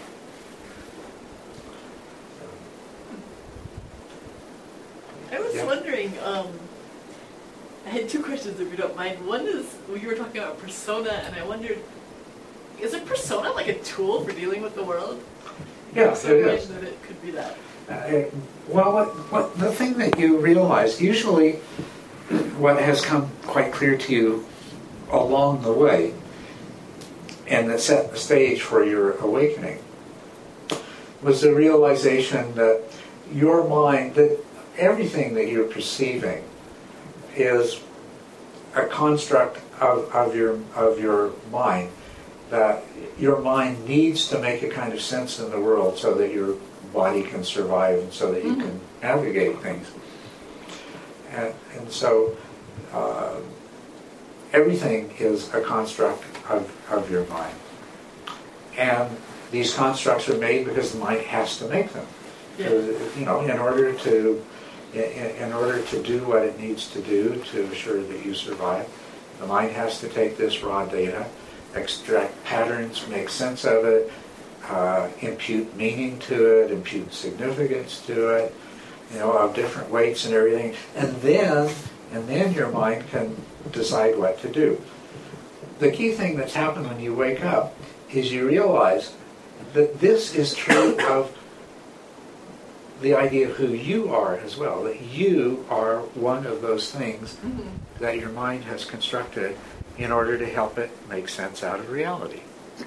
I was wondering, I had two questions if you don't mind. One is, you were talking about persona, and I wondered, is a persona like a tool for dealing with the world? Yes, it is. That it could be that. Well, the thing that you realize, usually what has come quite clear to you along the way, and that set the stage for your awakening, was the realization that your mind, that everything that you're perceiving is a construct of your mind that your mind needs to make a kind of sense in the world so that your body can survive and so that you can navigate things. And so everything is a construct of your mind. And these constructs are made because the mind has to make them. Yeah. You know, in order to do what it needs to do to assure that you survive, the mind has to take this raw data, extract patterns, make sense of it, impute meaning to it, impute significance to it, you know, of different weights and everything, and then your mind can decide what to do. The key thing that's happened when you wake up is you realize that this is true of the idea of who you are as well, that you are one of those things that your mind has constructed in order to help it make sense out of reality.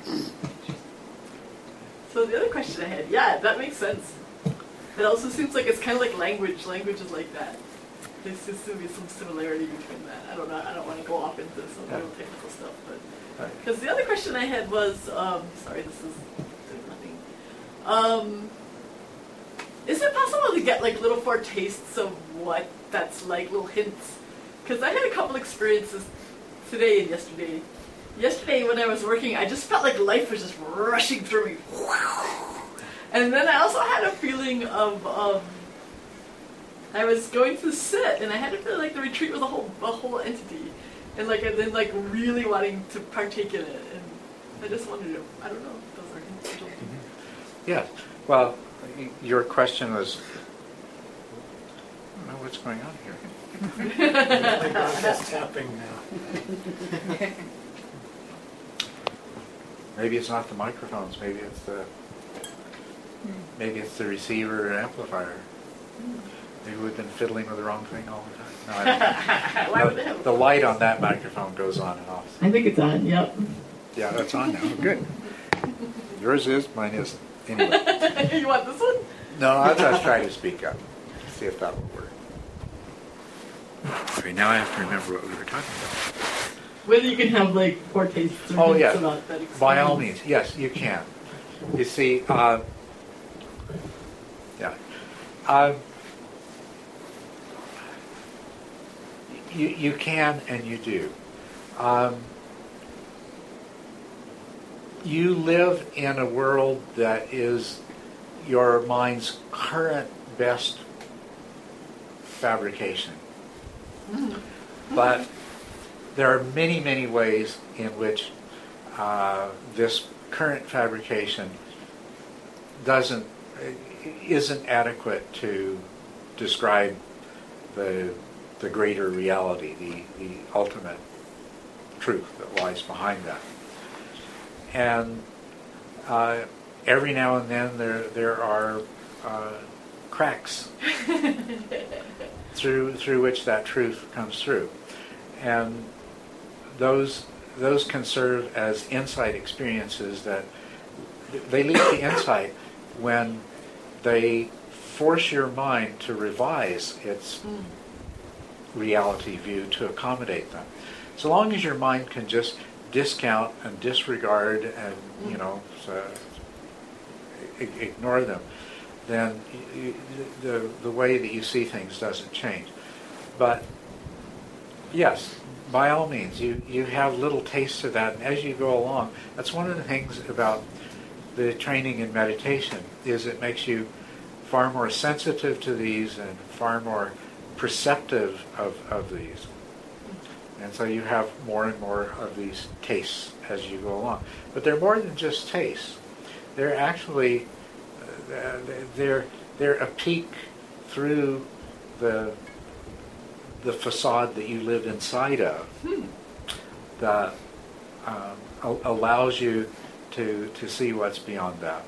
So the other question I had, yeah, that makes sense. It also seems like it's kind of like language. Language is like that. There seems to be some similarity between that. I don't know. I don't want to go off into some real technical stuff, but because the other question I had was, sorry, this is nothing. Is it possible to get like little foretastes of what that's like, little hints? Because I had a couple experiences today and yesterday. Yesterday when I was working, I just felt like life was just rushing through me. And then I also had a feeling of I was going to sit, and I had to feel like the retreat was a whole entity, and then really wanting to partake in it. And I just wondered if, I don't know, if those are hints. Yeah. Well, your question was, I don't know what's going on here. I got this tapping now. Maybe it's not the microphones. Maybe it's the receiver or amplifier. Maybe we've been fiddling with the wrong thing all the time. No, I Why would they don't. have The light on that microphone goes on and off. I think it's on, yep. Yeah, that's on now. Good. Yours is, mine isn't. Anyway. You want this one? No, I'll just try to speak up. See if that will work. Okay, now I have to remember what we were talking about. Whether you can have like foretastes or Oh, hints yeah. about that experience. By all means, yes, you can. You see, you can and you do. You live in a world that is your mind's current best fabrication. But there are many, many ways in which this current fabrication isn't adequate to describe the greater reality, the ultimate truth that lies behind that. And every now and then there are cracks through which that truth comes through, and those can serve as insight experiences that they lead to insight when they force your mind to revise its reality view to accommodate them. So long as your mind can just discount and disregard and ignore them, then the way that you see things doesn't change. But yes, by all means, you have little tastes of that, and as you go along, that's one of the things about the training in meditation, is it makes you far more sensitive to these and far more perceptive of these. And so you have more and more of these tastes as you go along. But they're more than just tastes. They're actually, they're a peek through the facade that you live inside of that allows you to see what's beyond that.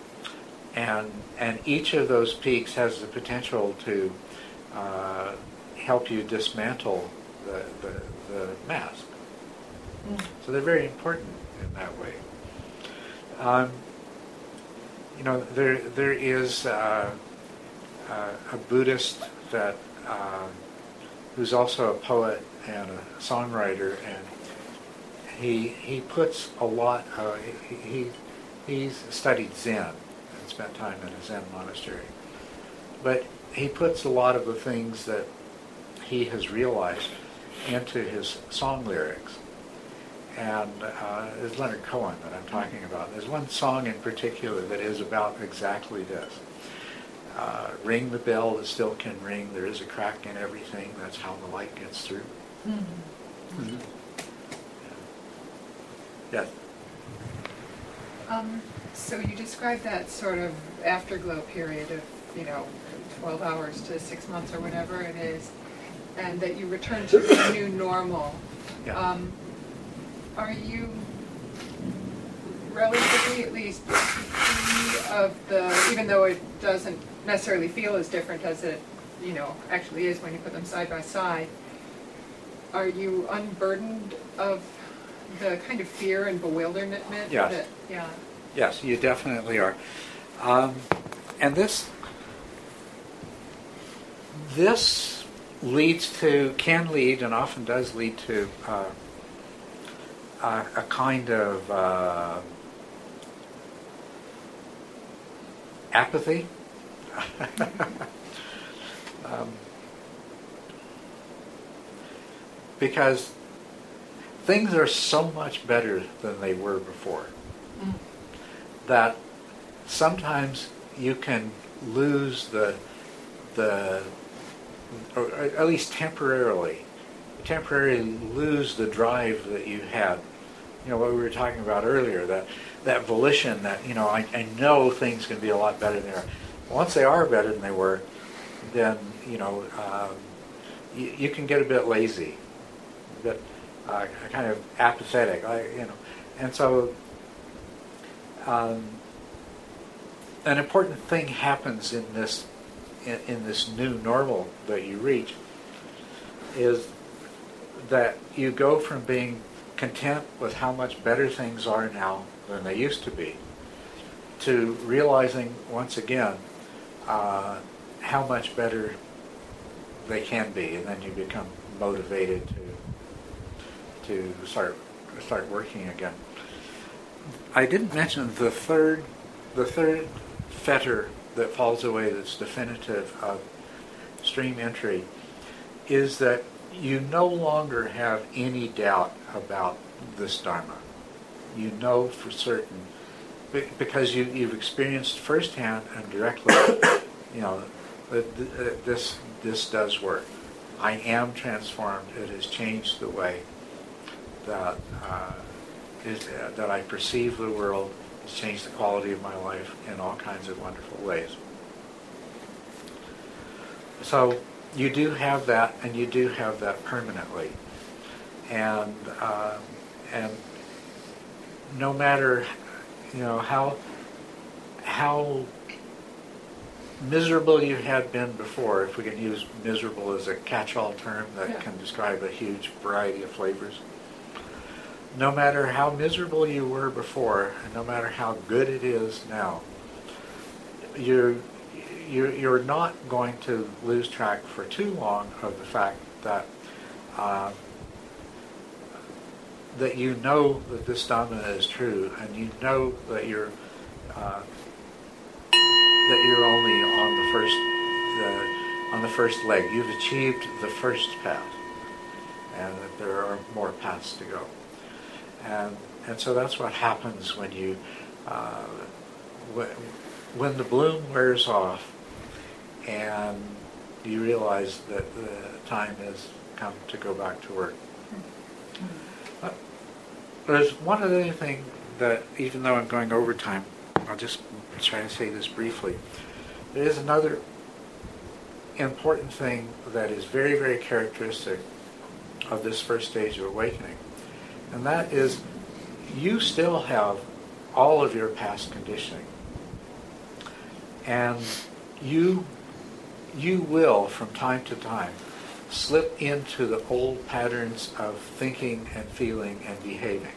And each of those peaks has the potential to help you dismantle the mask. So they're very important in that way. There is a Buddhist that who's also a poet and a songwriter, and he puts a lot. He's studied Zen and spent time in a Zen monastery, but he puts a lot of the things that he has realized into his song lyrics. And it's Leonard Cohen that I'm talking about. There's one song in particular that is about exactly this. Ring the bell that still can ring. There is a crack in everything. That's how the light gets through. Mm-hmm. Mm-hmm. Yes. So you described that sort of afterglow period of, 12 hours to 6 months or whatever it is, and that you return to the new normal. Yeah. Are you relatively at least free of the, even though it doesn't necessarily feel as different as it, actually is when you put them side by side, are you unburdened of the kind of fear and bewilderment Yes. that, yeah. Yes, you definitely are. And this can lead, and often does lead to a kind of apathy. Because things are so much better than they were before that sometimes you can lose or at least temporarily lose the drive that you had. What we were talking about earlier, that volition that, I know things can be a lot better than they are. Once they are better than they were, then, you can get a bit lazy, a bit kind of apathetic, and so an important thing happens in this new normal that you reach, is that you go from being content with how much better things are now than they used to be, to realizing once again how much better they can be, and then you become motivated to start working again. I didn't mention the third fetter that falls away, that's definitive of stream entry, is that you no longer have any doubt about this Dharma. You know for certain, because you've experienced firsthand and directly, that this does work. I am transformed. It has changed the way that I perceive the world. It's changed the quality of my life in all kinds of wonderful ways. So you do have that, and you do have that permanently. And no matter how miserable you had been before, if we can use miserable as a catch-all term that can describe a huge variety of flavors. No matter how miserable you were before, and no matter how good it is now, you're not going to lose track for too long of the fact that that you know that this Dhamma is true, and you know that you're only on the first leg. You've achieved the first path, and that there are more paths to go. And so that's what happens when you when the bloom wears off, and you realize that the time has come to go back to work. But there's one other thing that, even though I'm going over time, I'll just try to say this briefly. There is another important thing that is very, very characteristic of this first stage of awakening, and that is you still have all of your past conditioning, and you will, from time to time, slip into the old patterns of thinking and feeling and behaving.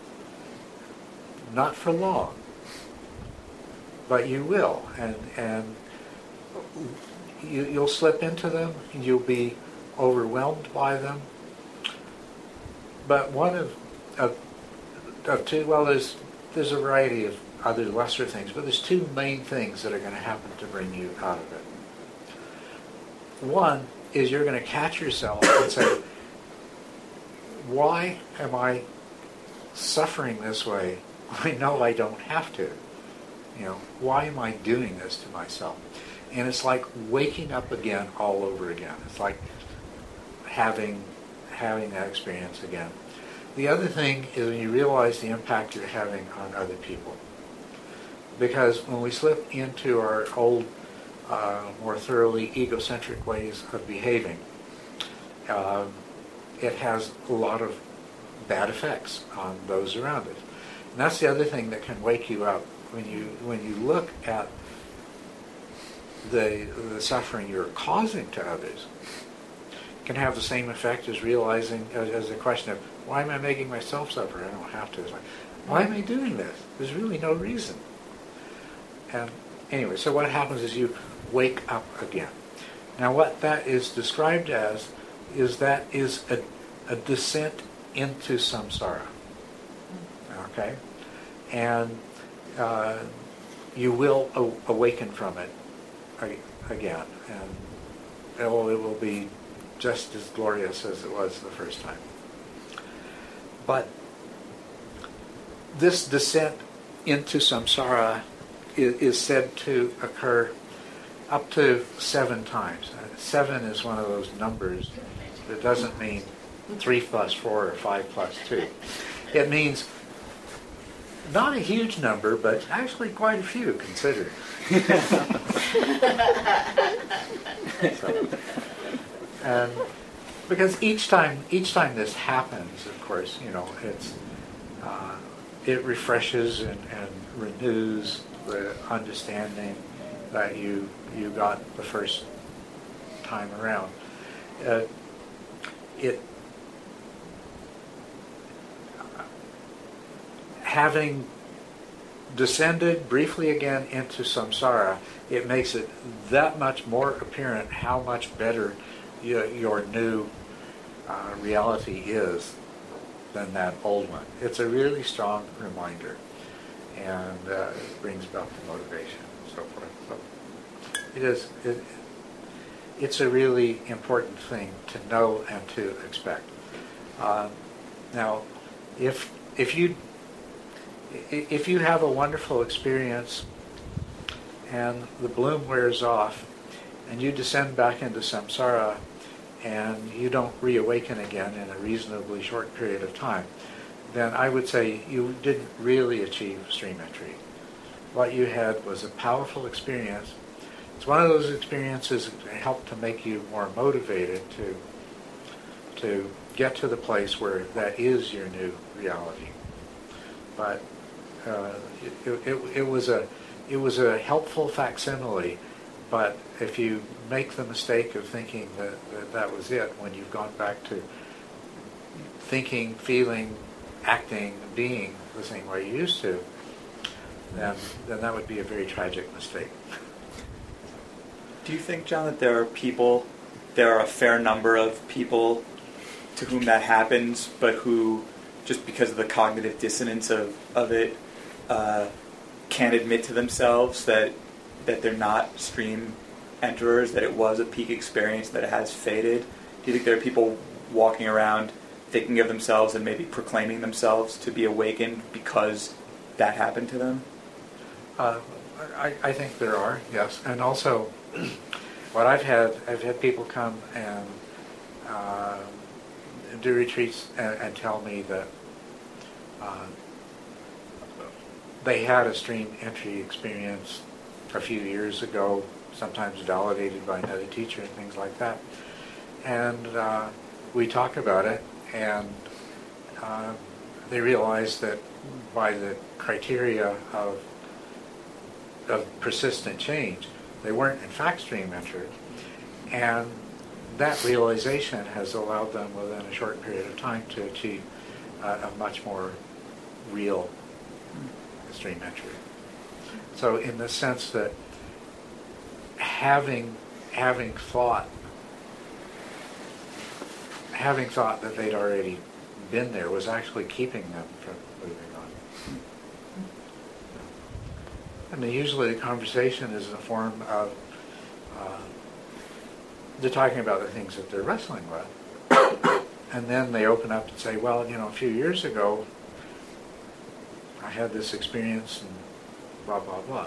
Not for long, but you will, and you'll slip into them, and you'll be overwhelmed by them. But one of two, well, there's a variety of other lesser things, but there's two main things that are going to happen to bring you out of it. One is you're going to catch yourself and say, why am I suffering this way? I know I don't have to. Why am I doing this to myself? And it's like waking up again all over again. It's like having that experience again. The other thing is when you realize the impact you're having on other people. Because when we slip into our old, more thoroughly egocentric ways of behaving, it has a lot of bad effects on those around us. And that's the other thing that can wake you up. When you look at the suffering you're causing to others, it can have the same effect as realizing, as a question of, why am I making myself suffer? I don't have to. It's like, why am I doing this? There's really no reason. And anyway, so what happens is you wake up again. Now what that is described as is a descent into samsara. Okay? And you will awaken from it again. And it will be just as glorious as it was the first time. But this descent into samsara is said to occur up to 7 times. 7 is one of those numbers that doesn't mean 3 plus 4 or 5 plus 2. It means not a huge number, but actually quite a few considered. And because each time this happens, of course, it refreshes and renews the understanding that you got the first time around. Having descended briefly again into samsara, it makes it that much more apparent how much better your new reality is than that old one. It's a really strong reminder, and it brings about the motivation and so forth. So it's a really important thing to know and to expect. Now, if you have a wonderful experience and the bloom wears off and you descend back into samsara and you don't reawaken again in a reasonably short period of time, then I would say you didn't really achieve stream entry. What you had was a powerful experience. It's one of those experiences that help to make you more motivated to get to the place where that is your new reality. But it was a helpful facsimile. But if you make the mistake of thinking that was it, when you've gone back to thinking, feeling, acting, being the same way you used to, then that would be a very tragic mistake. Do you think, John, that there are a fair number of people to whom that happens, but who, just because of the cognitive dissonance of it, can't admit to themselves that they're not stream enterers, that it was a peak experience, that it has faded? Do you think there are people walking around thinking of themselves and maybe proclaiming themselves to be awakened because that happened to them? I think there are, yes. And also, what I've had people come and do retreats and tell me that they had a stream entry experience a few years ago, sometimes validated by another teacher and things like that. And we talk about it, and they realize that by the criteria of persistent change, they weren't in fact stream entered. And that realization has allowed them within a short period of time to achieve a much more real stream entry. So in the sense that having thought that they'd already been there was actually keeping them from moving on. I mean, usually the conversation is in the form of they're talking about the things that they're wrestling with. And then they open up and say, well, a few years ago, I had this experience and blah, blah, blah,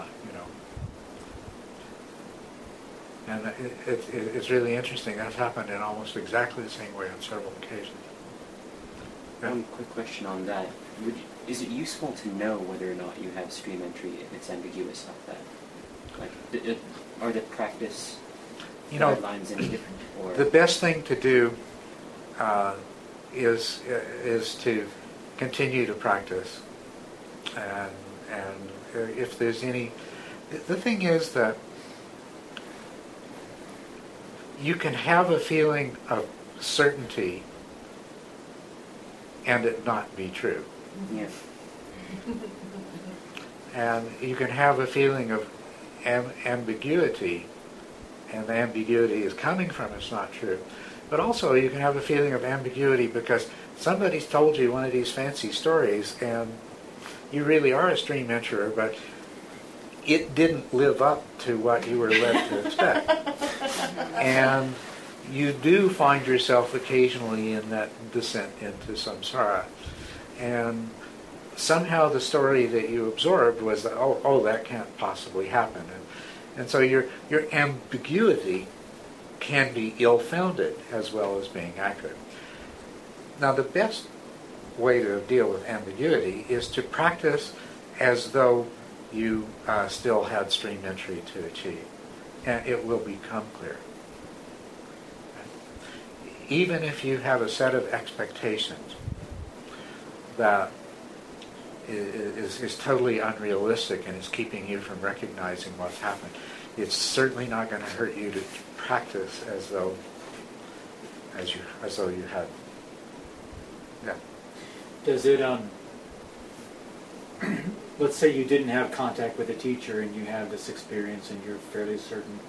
And it's really interesting. That's happened in almost exactly the same way on several occasions. Yeah. One quick question on that. Is it useful to know whether or not you have stream entry if it's ambiguous like that? Like, are the practice guidelines any different? Or? The best thing to do is to continue to practice, and if there's any, the thing is that you can have a feeling of certainty and it not be true. Yeah. And you can have a feeling of ambiguity, and the ambiguity is coming from it's not true. But also you can have a feeling of ambiguity because somebody's told you one of these fancy stories and you really are a stream enterer, but it didn't live up to what you were led to expect. And you do find yourself occasionally in that descent into samsara. And somehow the story that you absorbed was that, oh, that can't possibly happen. And so your ambiguity can be ill-founded as well as being accurate. Now, the best way to deal with ambiguity is to practice as though you still had stream entry to achieve, and it will become clear. Even if you have a set of expectations that is totally unrealistic and is keeping you from recognizing what's happened, it's certainly not going to hurt you to practice as though you had. Yeah. Does it let's say you didn't have contact with a teacher and you have this experience and you're fairly certain.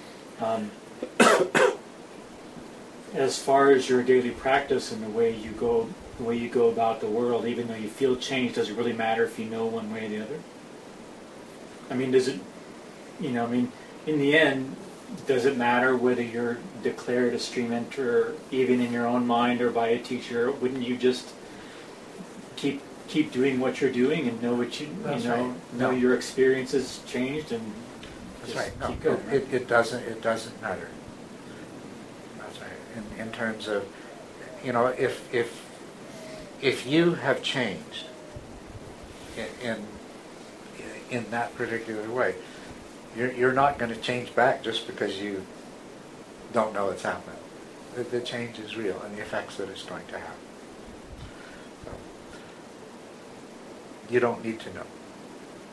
As far as your daily practice and the way you go about the world, even though you feel changed, does it really matter if you know one way or the other? I mean, does it? In the end, does it matter whether you're declared a stream enterer, even in your own mind or by a teacher? Wouldn't you just keep doing what you're doing and know what know your experience has changed and That's just right. No, keep going? Right? It doesn't matter. That's right. In terms of, if you have changed in that particular way, you're not going to change back just because you don't know it's happening. The change is real and the effects that it's going to have. So, you don't need to know.